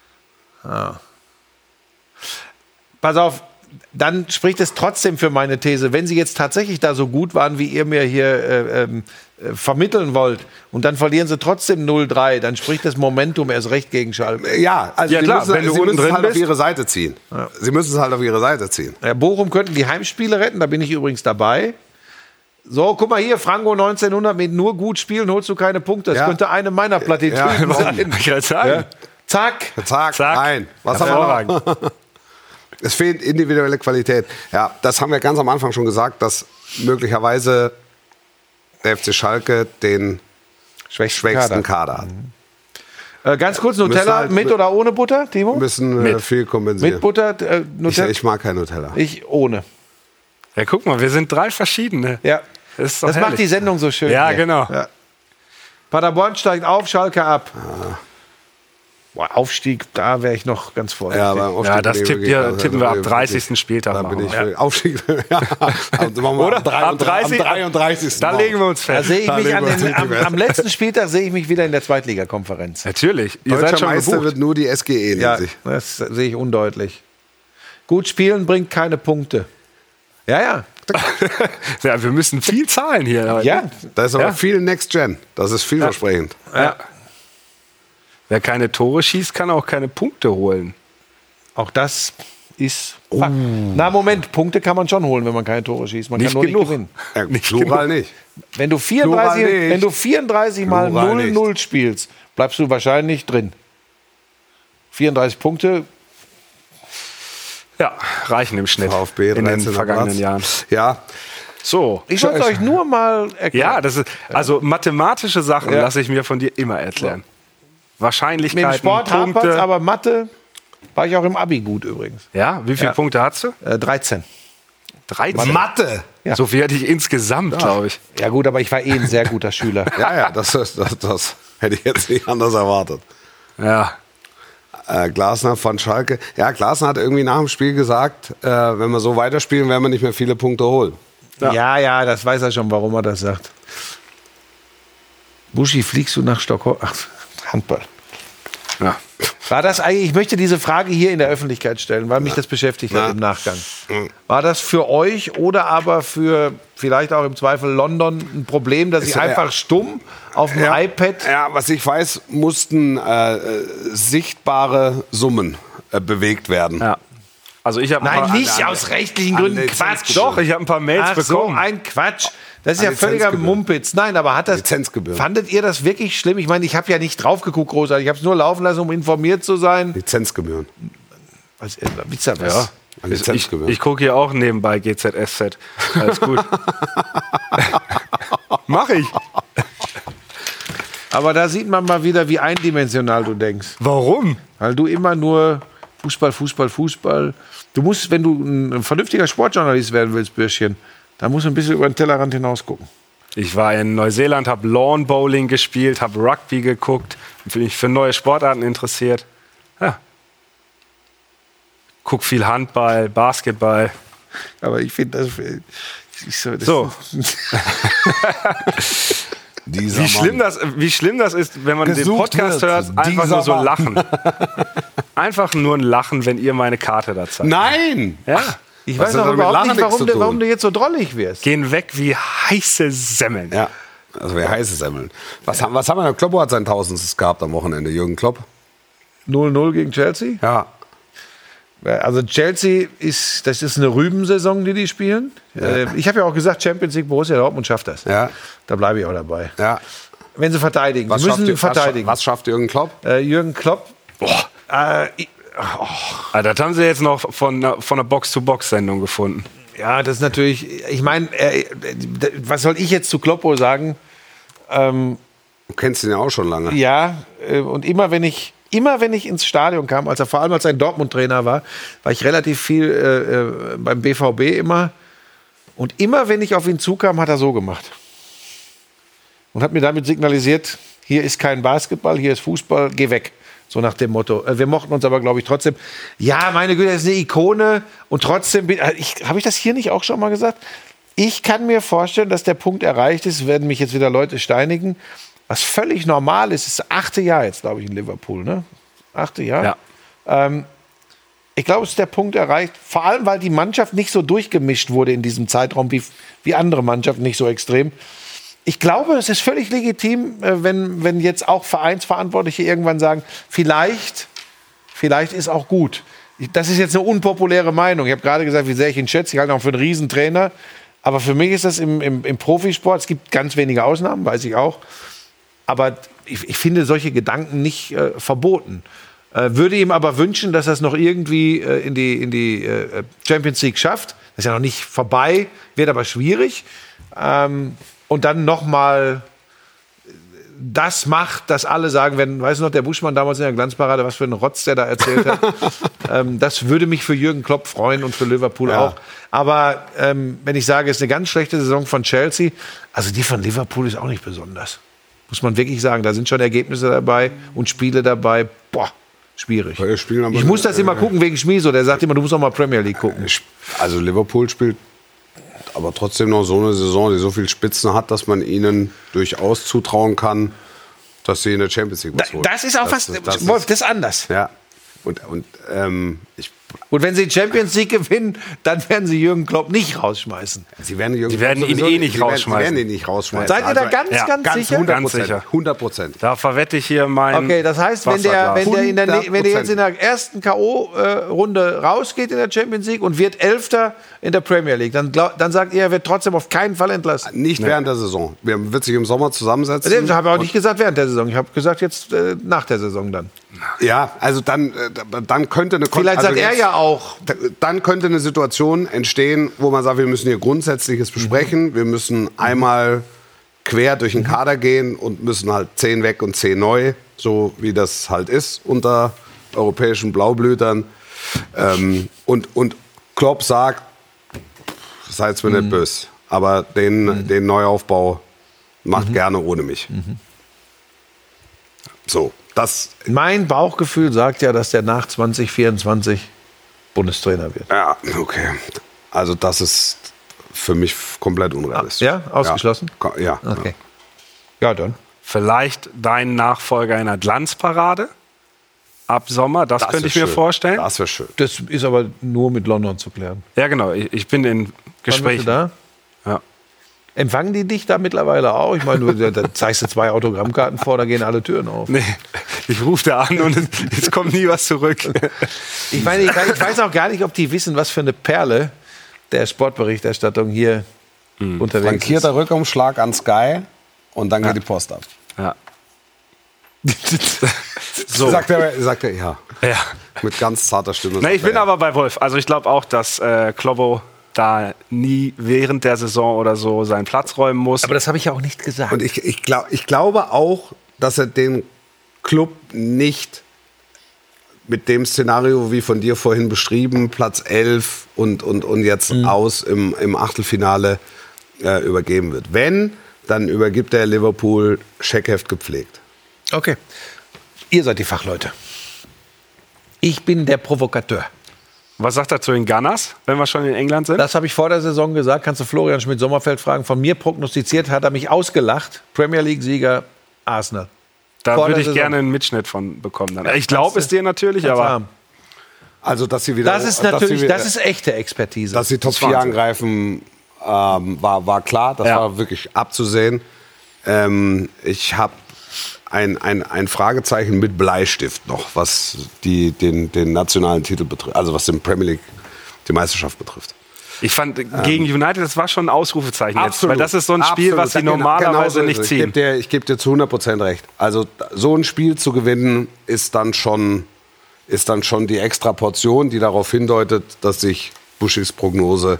Speaker 3: Pass auf, dann spricht es trotzdem für meine These. Wenn sie jetzt tatsächlich da so gut waren, wie ihr mir hier vermitteln wollt, und dann verlieren sie trotzdem 0-3, dann spricht das Momentum erst recht gegen Schalke.
Speaker 2: Ja, also
Speaker 4: ja, klar, wenn du unten drin
Speaker 2: halt
Speaker 4: bist,
Speaker 2: auf ihre Seite ziehen. Ja. Sie müssen es halt auf ihre Seite ziehen.
Speaker 3: Ja, Bochum könnten die Heimspiele retten, da bin ich übrigens dabei. So, guck mal hier, Franco 1900 mit nur gut spielen holst du keine Punkte. Das könnte eine meiner Plattitüden sein.
Speaker 4: Ja.
Speaker 3: Zack,
Speaker 2: rein. Was haben wir noch? Es fehlt individuelle Qualität. Ja, das haben wir ganz am Anfang schon gesagt, dass möglicherweise der FC Schalke den schwächsten Kader hat.
Speaker 3: Ganz kurz, Nutella halt mit oder ohne Butter, Timo?
Speaker 2: Müssen viel kompensieren.
Speaker 3: Mit Butter, Nutella?
Speaker 2: Ich mag kein Nutella.
Speaker 3: Ich ohne.
Speaker 4: Ja, guck mal, wir sind 3 verschiedene.
Speaker 3: Ja, das macht die Sendung so schön.
Speaker 4: Ja,
Speaker 3: hier.
Speaker 4: genau.
Speaker 3: Ja. Paderborn steigt auf, Schalke ab. Boah, Aufstieg, da wäre ich noch ganz vorsichtig.
Speaker 4: Ja, das tippen wir ab 30. Spieltag.
Speaker 2: Da bin ich Aufstieg. Ja.
Speaker 4: Oder?
Speaker 2: Am 33.
Speaker 4: Da legen wir uns fest.
Speaker 3: Da sehe ich mich am letzten Spieltag sehe ich mich wieder in der Zweitligakonferenz.
Speaker 4: Natürlich.
Speaker 2: Ihr seid schon Meister wird nur die SGE.
Speaker 3: Ja, das sehe ich undeutlich. Gut spielen bringt keine Punkte. Ja.
Speaker 4: Ja, wir müssen viel zahlen hier.
Speaker 3: Ja,
Speaker 2: Da ist aber
Speaker 4: Ja.
Speaker 2: viel Next Gen. Das ist vielversprechend.
Speaker 4: Ja. Wer keine Tore schießt, kann auch keine Punkte holen.
Speaker 3: auch das ist Fakt. Na, Moment, Punkte kann man schon holen, wenn man keine Tore schießt. Man
Speaker 4: Nicht
Speaker 3: kann nur
Speaker 4: genug.
Speaker 3: nicht gewinnen.
Speaker 2: Ja,
Speaker 4: Nicht
Speaker 2: Plural nicht.
Speaker 3: Wenn du
Speaker 2: Plural
Speaker 3: 34,
Speaker 2: nicht.
Speaker 3: wenn du 34 mal
Speaker 2: Plural
Speaker 3: 0-0 spielst, bleibst du wahrscheinlich drin. 34 Punkte,
Speaker 4: Ja, reichen im Schnitt
Speaker 2: VfB
Speaker 4: in den
Speaker 2: 13.
Speaker 4: vergangenen
Speaker 2: Platz.
Speaker 4: Jahren.
Speaker 2: Ja,
Speaker 4: So.
Speaker 3: ich wollte es euch nur mal erklären.
Speaker 4: Ja, das ist, also mathematische Sachen
Speaker 3: Ja.
Speaker 4: lasse ich mir von dir immer erklären. Wahrscheinlichkeiten,
Speaker 3: Mit dem Sport hapert's,
Speaker 4: Punkte.
Speaker 3: aber Mathe war ich auch im Abi gut übrigens.
Speaker 4: Ja, wie viele
Speaker 3: Ja.
Speaker 4: Punkte hast du?
Speaker 3: 13.
Speaker 4: 13.
Speaker 2: Mathe.
Speaker 3: Ja.
Speaker 4: So viel hatte ich insgesamt, glaube ich.
Speaker 3: Ja gut, aber ich war ein sehr guter Schüler.
Speaker 2: Ja, das hätte ich jetzt nicht anders erwartet.
Speaker 4: Ja.
Speaker 2: Glasner von Schalke. Ja, Glasner hat irgendwie nach dem Spiel gesagt, wenn wir so weiterspielen, werden wir nicht mehr viele Punkte holen.
Speaker 3: Ja, das weiß er schon, warum er das sagt. Buschi, fliegst du nach Stockholm? Ach, Handball.
Speaker 4: Ja.
Speaker 3: War das eigentlich, ich möchte diese Frage hier in der Öffentlichkeit stellen, weil mich das beschäftigt hat im Nachgang. War das für euch oder aber für vielleicht auch im Zweifel London ein Problem, dass ich einfach stumm auf dem iPad...
Speaker 2: Ja, was ich weiß, mussten sichtbare Summen bewegt werden.
Speaker 4: Ja. Also ich habe
Speaker 3: Nein, nicht aus rechtlichen Gründen.
Speaker 2: Lizenzgebühren.
Speaker 3: Quatsch.
Speaker 4: Doch, ich habe ein paar Mails
Speaker 3: Ach so,
Speaker 4: bekommen.
Speaker 3: ein Quatsch. Das ist
Speaker 2: An
Speaker 3: ja völliger
Speaker 2: Lizenzgebühren.
Speaker 3: Mumpitz. Nein, aber hat das...
Speaker 2: Lizenzgebühren.
Speaker 3: Fandet ihr das wirklich schlimm? Ich meine, ich habe ja nicht drauf geguckt, großartig. Ich habe es nur laufen lassen, um informiert zu sein.
Speaker 2: Lizenzgebühren.
Speaker 3: Was, wisst ihr was?
Speaker 4: Ja.
Speaker 2: An
Speaker 4: Ich,
Speaker 2: Lizenzgebühren.
Speaker 4: ich gucke hier auch nebenbei GZSZ. Alles gut. Mach ich.
Speaker 3: Aber da sieht man mal wieder, wie eindimensional du denkst.
Speaker 4: Warum?
Speaker 3: Weil du immer nur Fußball, Fußball, Fußball. Du musst, wenn du ein vernünftiger Sportjournalist werden willst, Bürschchen, da musst du ein bisschen über den Tellerrand hinaus gucken.
Speaker 4: Ich war in Neuseeland, habe Lawn Bowling gespielt, habe Rugby geguckt, bin mich für neue Sportarten interessiert. Ja. Guck viel Handball, Basketball.
Speaker 3: Aber ich finde das... das
Speaker 4: So.
Speaker 2: Dieser
Speaker 4: Wie schlimm das ist, wenn man den
Speaker 2: Gesucht
Speaker 4: Podcast
Speaker 2: wird.
Speaker 4: hört, einfach
Speaker 2: Dieser
Speaker 4: nur so
Speaker 2: Mann.
Speaker 4: lachen. Einfach nur ein Lachen, wenn ihr meine Karte da zeigt.
Speaker 2: Nein!
Speaker 4: Ja.
Speaker 3: Ich
Speaker 2: Was
Speaker 3: weiß
Speaker 2: hat
Speaker 3: noch
Speaker 2: damit
Speaker 3: überhaupt
Speaker 2: Lachen
Speaker 3: nicht,
Speaker 2: nichts zu tun?
Speaker 3: warum du jetzt so drollig wirst.
Speaker 4: Gehen weg wie heiße Semmeln.
Speaker 2: Ja, also wer heiße Semmeln. Was haben wir noch? Kloppo hat sein Tausendstes gehabt am Wochenende. Jürgen Klopp.
Speaker 3: 0-0 gegen Chelsea.
Speaker 2: Ja.
Speaker 3: Also Chelsea das ist eine Rübensaison, die spielen. Ich habe ja auch gesagt, Champions League, Borussia Dortmund schafft das.
Speaker 2: Ja.
Speaker 3: Da bleibe ich auch dabei.
Speaker 2: Ja.
Speaker 3: Wenn sie verteidigen. Sie müssen verteidigen.
Speaker 2: Was schafft Jürgen Klopp?
Speaker 3: Jürgen Klopp.
Speaker 4: Ah, das haben sie jetzt noch von einer Box-to-Box-Sendung gefunden.
Speaker 3: Ja, das ist natürlich, ich meine, was soll ich jetzt zu Kloppo sagen?
Speaker 2: Du kennst ihn ja auch schon lange.
Speaker 3: Ja, und immer wenn ich ins Stadion kam, vor allem als er ein Dortmund-Trainer war ich relativ viel beim BVB immer. Und immer wenn ich auf ihn zukam, hat er so gemacht. Und hat mir damit signalisiert, hier ist kein Basketball, hier ist Fußball, geh weg. So nach dem Motto. Wir mochten uns aber, glaube ich, trotzdem. Ja, meine Güte, er ist eine Ikone. Und trotzdem, habe ich das hier nicht auch schon mal gesagt? Ich kann mir vorstellen, dass der Punkt erreicht ist, werden mich jetzt wieder Leute steinigen. Was völlig normal ist, ist das 8. Jahr jetzt, glaube ich, in Liverpool. Ne? 8. Jahr?
Speaker 4: Ja.
Speaker 3: Ich glaube, es ist der Punkt erreicht, vor allem, weil die Mannschaft nicht so durchgemischt wurde in diesem Zeitraum wie andere Mannschaften, nicht so extrem. Ich glaube, es ist völlig legitim, wenn jetzt auch Vereinsverantwortliche irgendwann sagen, vielleicht ist auch gut. Das ist jetzt eine unpopuläre Meinung. Ich habe gerade gesagt, wie sehr ich ihn schätze. Ich halte ihn auch für einen Riesentrainer. Aber für mich ist das im Profisport, es gibt ganz wenige Ausnahmen, weiß ich auch. Aber ich finde solche Gedanken nicht verboten. Würde ihm aber wünschen, dass er es noch irgendwie in die Champions League schafft. Das ist ja noch nicht vorbei, wird aber schwierig. Und dann nochmal das macht, dass alle sagen werden, weißt du noch, der Buschmann damals in der Glanzparade, was für ein Rotz der da erzählt hat. Das würde mich für Jürgen Klopp freuen und für Liverpool auch. Aber wenn ich sage, es ist eine ganz schlechte Saison von Chelsea, also die von Liverpool ist auch nicht besonders. Muss man wirklich sagen, da sind schon Ergebnisse dabei und Spiele dabei. Boah, schwierig. Ich muss das immer gucken wegen Schmieso, der sagt immer, du musst auch mal Premier League gucken.
Speaker 2: Also Liverpool spielt aber trotzdem noch so eine Saison, die so viele Spitzen hat, dass man ihnen durchaus zutrauen kann, dass sie in der Champions League was holen.
Speaker 3: Das ist auch Wolf, das ist anders.
Speaker 2: Ja. Und
Speaker 3: Und wenn sie Champions League gewinnen, dann werden sie Jürgen Klopp nicht rausschmeißen.
Speaker 2: Sie werden ihn
Speaker 4: nicht rausschmeißen.
Speaker 2: Sie werden ihn nicht rausschmeißen.
Speaker 3: Seid ihr da ganz sicher?
Speaker 2: 100%.
Speaker 4: Da verwette ich hier mein
Speaker 3: Okay, das heißt, wenn der jetzt in der ersten K.O.-Runde rausgeht in der Champions League und wird Elfter in der Premier League, dann sagt ihr, er wird trotzdem auf keinen Fall entlassen.
Speaker 2: Nicht während der Saison. Wir wird sich im Sommer zusammensetzen.
Speaker 3: Ich habe auch nicht gesagt während der Saison. Ich habe gesagt jetzt nach der Saison dann.
Speaker 2: Ja, also dann könnte eine...
Speaker 3: Vielleicht sagt er ja auch.
Speaker 2: Dann könnte eine Situation entstehen, wo man sagt, wir müssen hier Grundsätzliches besprechen. Wir müssen einmal quer durch den Kader gehen und müssen halt 10 weg und 10 neu, so wie das halt ist unter europäischen Blaublütern. Und Klopp sagt, seid mir nicht böse, aber den Neuaufbau macht gerne ohne mich. So, das...
Speaker 3: Mein Bauchgefühl sagt ja, dass der nach 2024 Bundestrainer wird.
Speaker 2: Ja, okay. Also das ist für mich komplett unrealistisch.
Speaker 3: Ja, ausgeschlossen?
Speaker 2: Ja.
Speaker 3: Okay. Ja, dann.
Speaker 4: Vielleicht dein Nachfolger in der Glanzparade ab Sommer, das könnte ich mir vorstellen.
Speaker 2: Das wäre schön.
Speaker 3: Das ist aber nur mit London zu klären.
Speaker 4: Ja, genau. Ich bin in Gesprächen.
Speaker 3: Da?
Speaker 4: Ja.
Speaker 3: Empfangen die dich da mittleiweile auch? Ich meine, da zeigst du 2 Autogrammkarten vor, da gehen alle Türen auf.
Speaker 4: Nee, ich rufe da an und es kommt nie was zurück.
Speaker 3: Ich meine, ich weiß auch gar nicht, ob die wissen, was für eine Perle der Sportberichterstattung hier unterwegs
Speaker 2: Frankierter Rückumschlag an Sky und dann geht die Post ab.
Speaker 4: Ja.
Speaker 2: So. Sagt er ja.
Speaker 4: Ja.
Speaker 2: Mit ganz zarter Stimme.
Speaker 4: Na, ich bin aber bei Wolf. Also ich glaube auch, dass Klobbo da nie während der Saison oder so seinen Platz räumen muss.
Speaker 3: Aber das habe ich ja auch nicht gesagt.
Speaker 2: Und ich glaube auch, dass er den Club nicht mit dem Szenario, wie von dir vorhin beschrieben, Platz 11 und jetzt aus im Achtelfinale übergeben wird. Wenn, dann übergibt er Liverpool Scheckheft gepflegt.
Speaker 3: Okay. Ihr seid die Fachleute. Ich bin der Provokateur.
Speaker 4: Was sagt er zu den Gunners, wenn wir schon in England sind?
Speaker 3: Das habe ich vor der Saison gesagt. Kannst du Florian Schmidt-Sommerfeld fragen. Von mir prognostiziert, hat er mich ausgelacht. Premier League-Sieger Arsenal.
Speaker 4: Da würde ich gerne einen Mitschnitt von bekommen. Dann. Ich glaube es dir natürlich, aber...
Speaker 2: Also, dass sie wieder...
Speaker 3: Das ist natürlich, das ist echte Expertise.
Speaker 2: Dass sie Top 4 angreifen, war klar. Das war wirklich abzusehen. Ich habe ein Fragezeichen mit Bleistift noch, was den nationalen Titel betrifft, also was den Premier League, die Meisterschaft betrifft.
Speaker 4: Ich fand, gegen United, das war schon ein Ausrufezeichen jetzt, weil das ist so ein Spiel, was sie normalerweise nicht ziehen.
Speaker 2: Ich gebe dir zu 100% recht. Also so ein Spiel zu gewinnen, ist dann schon die extra Portion, die darauf hindeutet, dass sich Buschis Prognose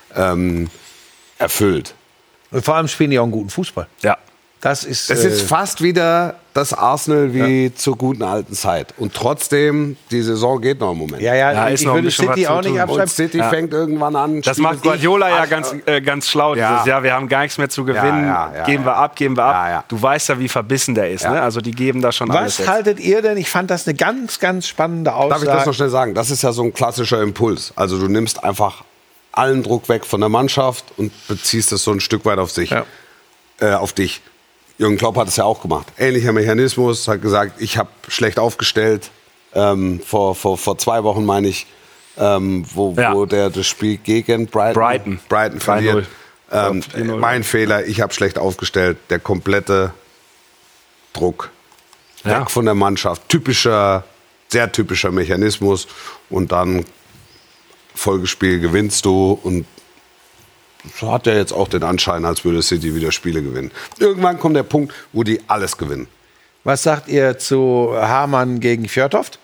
Speaker 2: erfüllt.
Speaker 3: Und vor allem spielen die auch einen guten Fußball.
Speaker 4: Ja.
Speaker 2: Das ist fast wieder das Arsenal wie zur guten alten Zeit. Und trotzdem, die Saison geht noch im Moment.
Speaker 3: Ja, ich würde City auch nicht abschreiben.
Speaker 2: Und City fängt irgendwann an.
Speaker 4: Das macht Guardiola ja ganz schlau.
Speaker 2: Ja.
Speaker 4: Wir haben gar nichts mehr zu gewinnen. Geben wir ab.
Speaker 2: Ja.
Speaker 4: Du weißt ja, wie verbissen der ist. Ne? Also die geben da schon alles.
Speaker 3: Was haltet ihr denn? Ich fand das eine ganz, ganz spannende Aussage.
Speaker 2: Darf ich das noch schnell sagen? Das ist ja so ein klassischer Impuls. Also du nimmst einfach allen Druck weg von der Mannschaft und beziehst es so ein Stück weit auf dich. Jürgen Klopp hat es ja auch gemacht. Ähnlicher Mechanismus, hat gesagt, ich habe schlecht aufgestellt. Vor 2 Wochen, meine ich, wo der das Spiel gegen Brighton verliert. Mein Fehler, ich habe schlecht aufgestellt. Der komplette Druck weg von der Mannschaft. Sehr typischer Mechanismus. Und dann Folgespiel gewinnst du und so hat er jetzt auch den Anschein, als würde City wieder Spiele gewinnen. Irgendwann kommt der Punkt, wo die alles gewinnen.
Speaker 3: Was sagt ihr zu Hamann gegen Fjørtoft?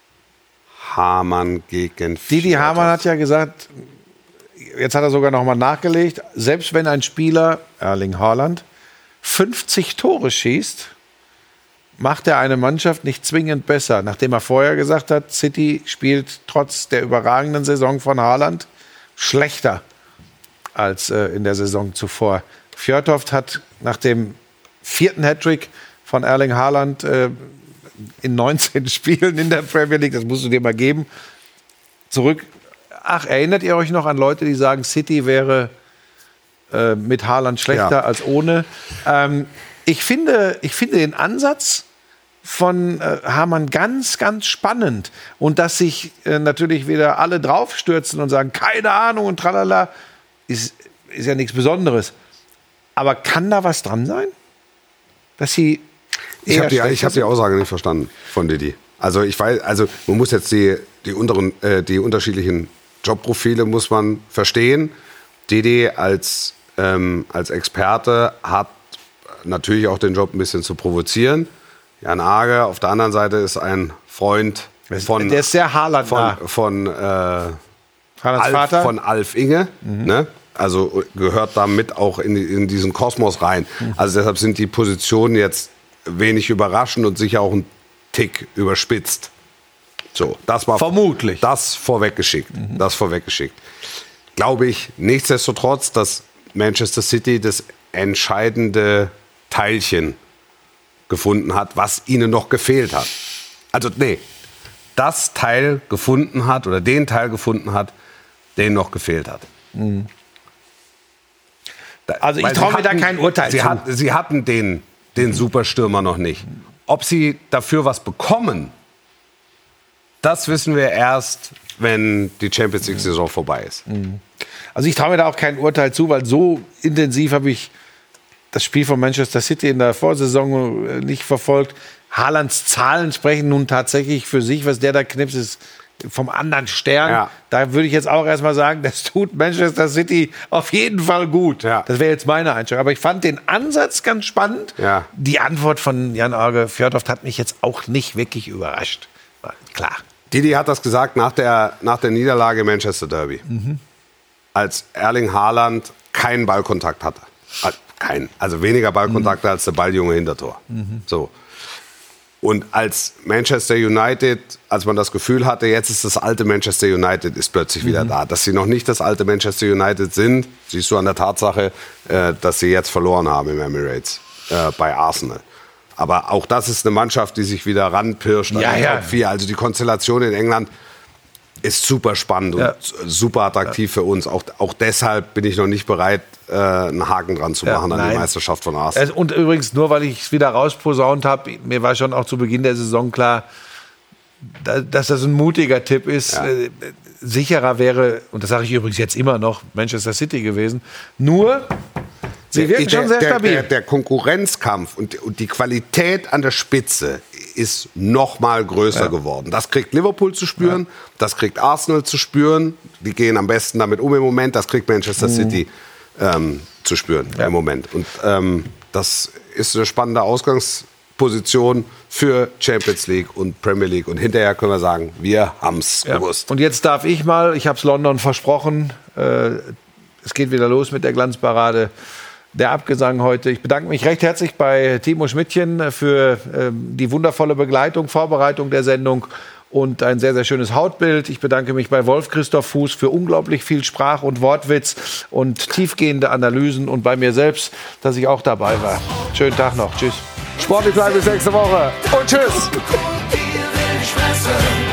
Speaker 2: Hamann gegen Fjørtoft.
Speaker 3: Didi Hamann hat ja gesagt, jetzt hat er sogar noch mal nachgelegt, selbst wenn ein Spieler, Erling Haaland, 50 Tore schießt, macht er eine Mannschaft nicht zwingend besser. Nachdem er vorher gesagt hat, City spielt trotz der überragenden Saison von Haaland schlechter als in der Saison zuvor. Fjørtoft hat nach dem 4. Hattrick von Erling Haaland in 19 Spielen in der Premier League, das musst du dir mal geben, zurück. Ach, erinnert ihr euch noch an Leute, die sagen, City wäre mit Haaland schlechter als ohne? Ich finde den Ansatz von Hamann ganz, ganz spannend. Und dass sich natürlich wieder alle draufstürzen und sagen, keine Ahnung und tralala, ist ja nichts Besonderes. Aber kann da was dran sein? Dass sie
Speaker 2: Ich habe die Aussage nicht verstanden von Didi. Also man muss jetzt die unterschiedlichen Jobprofile muss man verstehen. Didi als Experte hat natürlich auch den Job ein bisschen zu provozieren. Jan Age auf der anderen Seite ist ein Freund von...
Speaker 3: Der ist sehr Haaland
Speaker 2: von
Speaker 3: Vater?
Speaker 2: Von Alf Inge. Ne? Also gehört damit auch in diesen Kosmos rein. Also deshalb sind die Positionen jetzt wenig überraschend und sicher auch ein Tick überspitzt. So, das war
Speaker 3: vermutlich
Speaker 2: das vorweggeschickt. Glaube ich nichtsdestotrotz, dass Manchester City das entscheidende Teilchen gefunden hat, was ihnen noch gefehlt hat. Also das Teil gefunden hat oder den Teil gefunden hat, den noch gefehlt hat.
Speaker 3: Also ich traue mir da kein Urteil zu.
Speaker 2: Sie hatten den Superstürmer noch nicht. Ob sie dafür was bekommen, das wissen wir erst, wenn die Champions League-Saison vorbei ist.
Speaker 3: Also ich traue mir da auch kein Urteil zu, weil so intensiv habe ich das Spiel von Manchester City in der Vorsaison nicht verfolgt. Haalands Zahlen sprechen nun tatsächlich für sich, was der da knipst, ist vom anderen Stern. Ja. Da würde ich jetzt auch erstmal sagen, das tut Manchester City auf jeden Fall gut. Ja. Das wäre jetzt meine Einstellung. Aber ich fand den Ansatz ganz spannend. Ja. Die Antwort von Jan-Åge Fjørtoft hat mich jetzt auch nicht wirklich überrascht. Klar.
Speaker 2: Didi hat das gesagt nach der Niederlage im Manchester Derby. Als Erling Haaland keinen Ballkontakt hatte. Also weniger Ballkontakte als der Balljunge Hintertor. So. Und als Manchester United, als man das Gefühl hatte, jetzt ist das alte Manchester United ist plötzlich wieder da. Dass sie noch nicht das alte Manchester United sind, siehst du an der Tatsache, dass sie jetzt verloren haben im Emirates bei Arsenal. Aber auch das ist eine Mannschaft, die sich wieder ranpirscht an die Top 4. Also die Konstellation in England ist super spannend und super attraktiv für uns. Auch deshalb bin ich noch nicht bereit, einen Haken dran zu machen an die Meisterschaft von Arsenal.
Speaker 3: Und übrigens, nur weil ich es wieder rausposaunt habe, mir war schon auch zu Beginn der Saison klar, dass das ein mutiger Tipp ist. Ja. Sicherer wäre, und das sage ich übrigens jetzt immer noch, Manchester City gewesen. Nur, sie wirken schon sehr stabil.
Speaker 2: Der Konkurrenzkampf und die Qualität an der Spitze ist noch mal größer geworden. Das kriegt Liverpool zu spüren, das kriegt Arsenal zu spüren. Die gehen am besten damit um im Moment. Das kriegt Manchester City zu spüren im Moment. Und das ist eine spannende Ausgangsposition für Champions League und Premier League. Und hinterher können wir sagen, wir haben es gewusst.
Speaker 3: Und jetzt darf ich mal, ich habe es London versprochen, es geht wieder los mit der Glanzparade. Der Abgesang heute. Ich bedanke mich recht herzlich bei Timo Schmidtchen für die wundervolle Begleitung, Vorbereitung der Sendung und ein sehr, sehr schönes Hautbild. Ich bedanke mich bei Wolf-Christoph Fuß für unglaublich viel Sprach- und Wortwitz und tiefgehende Analysen und bei mir selbst, dass ich auch dabei war. Schönen Tag noch. Tschüss.
Speaker 2: Sportlich bleiben bis nächste Woche und tschüss.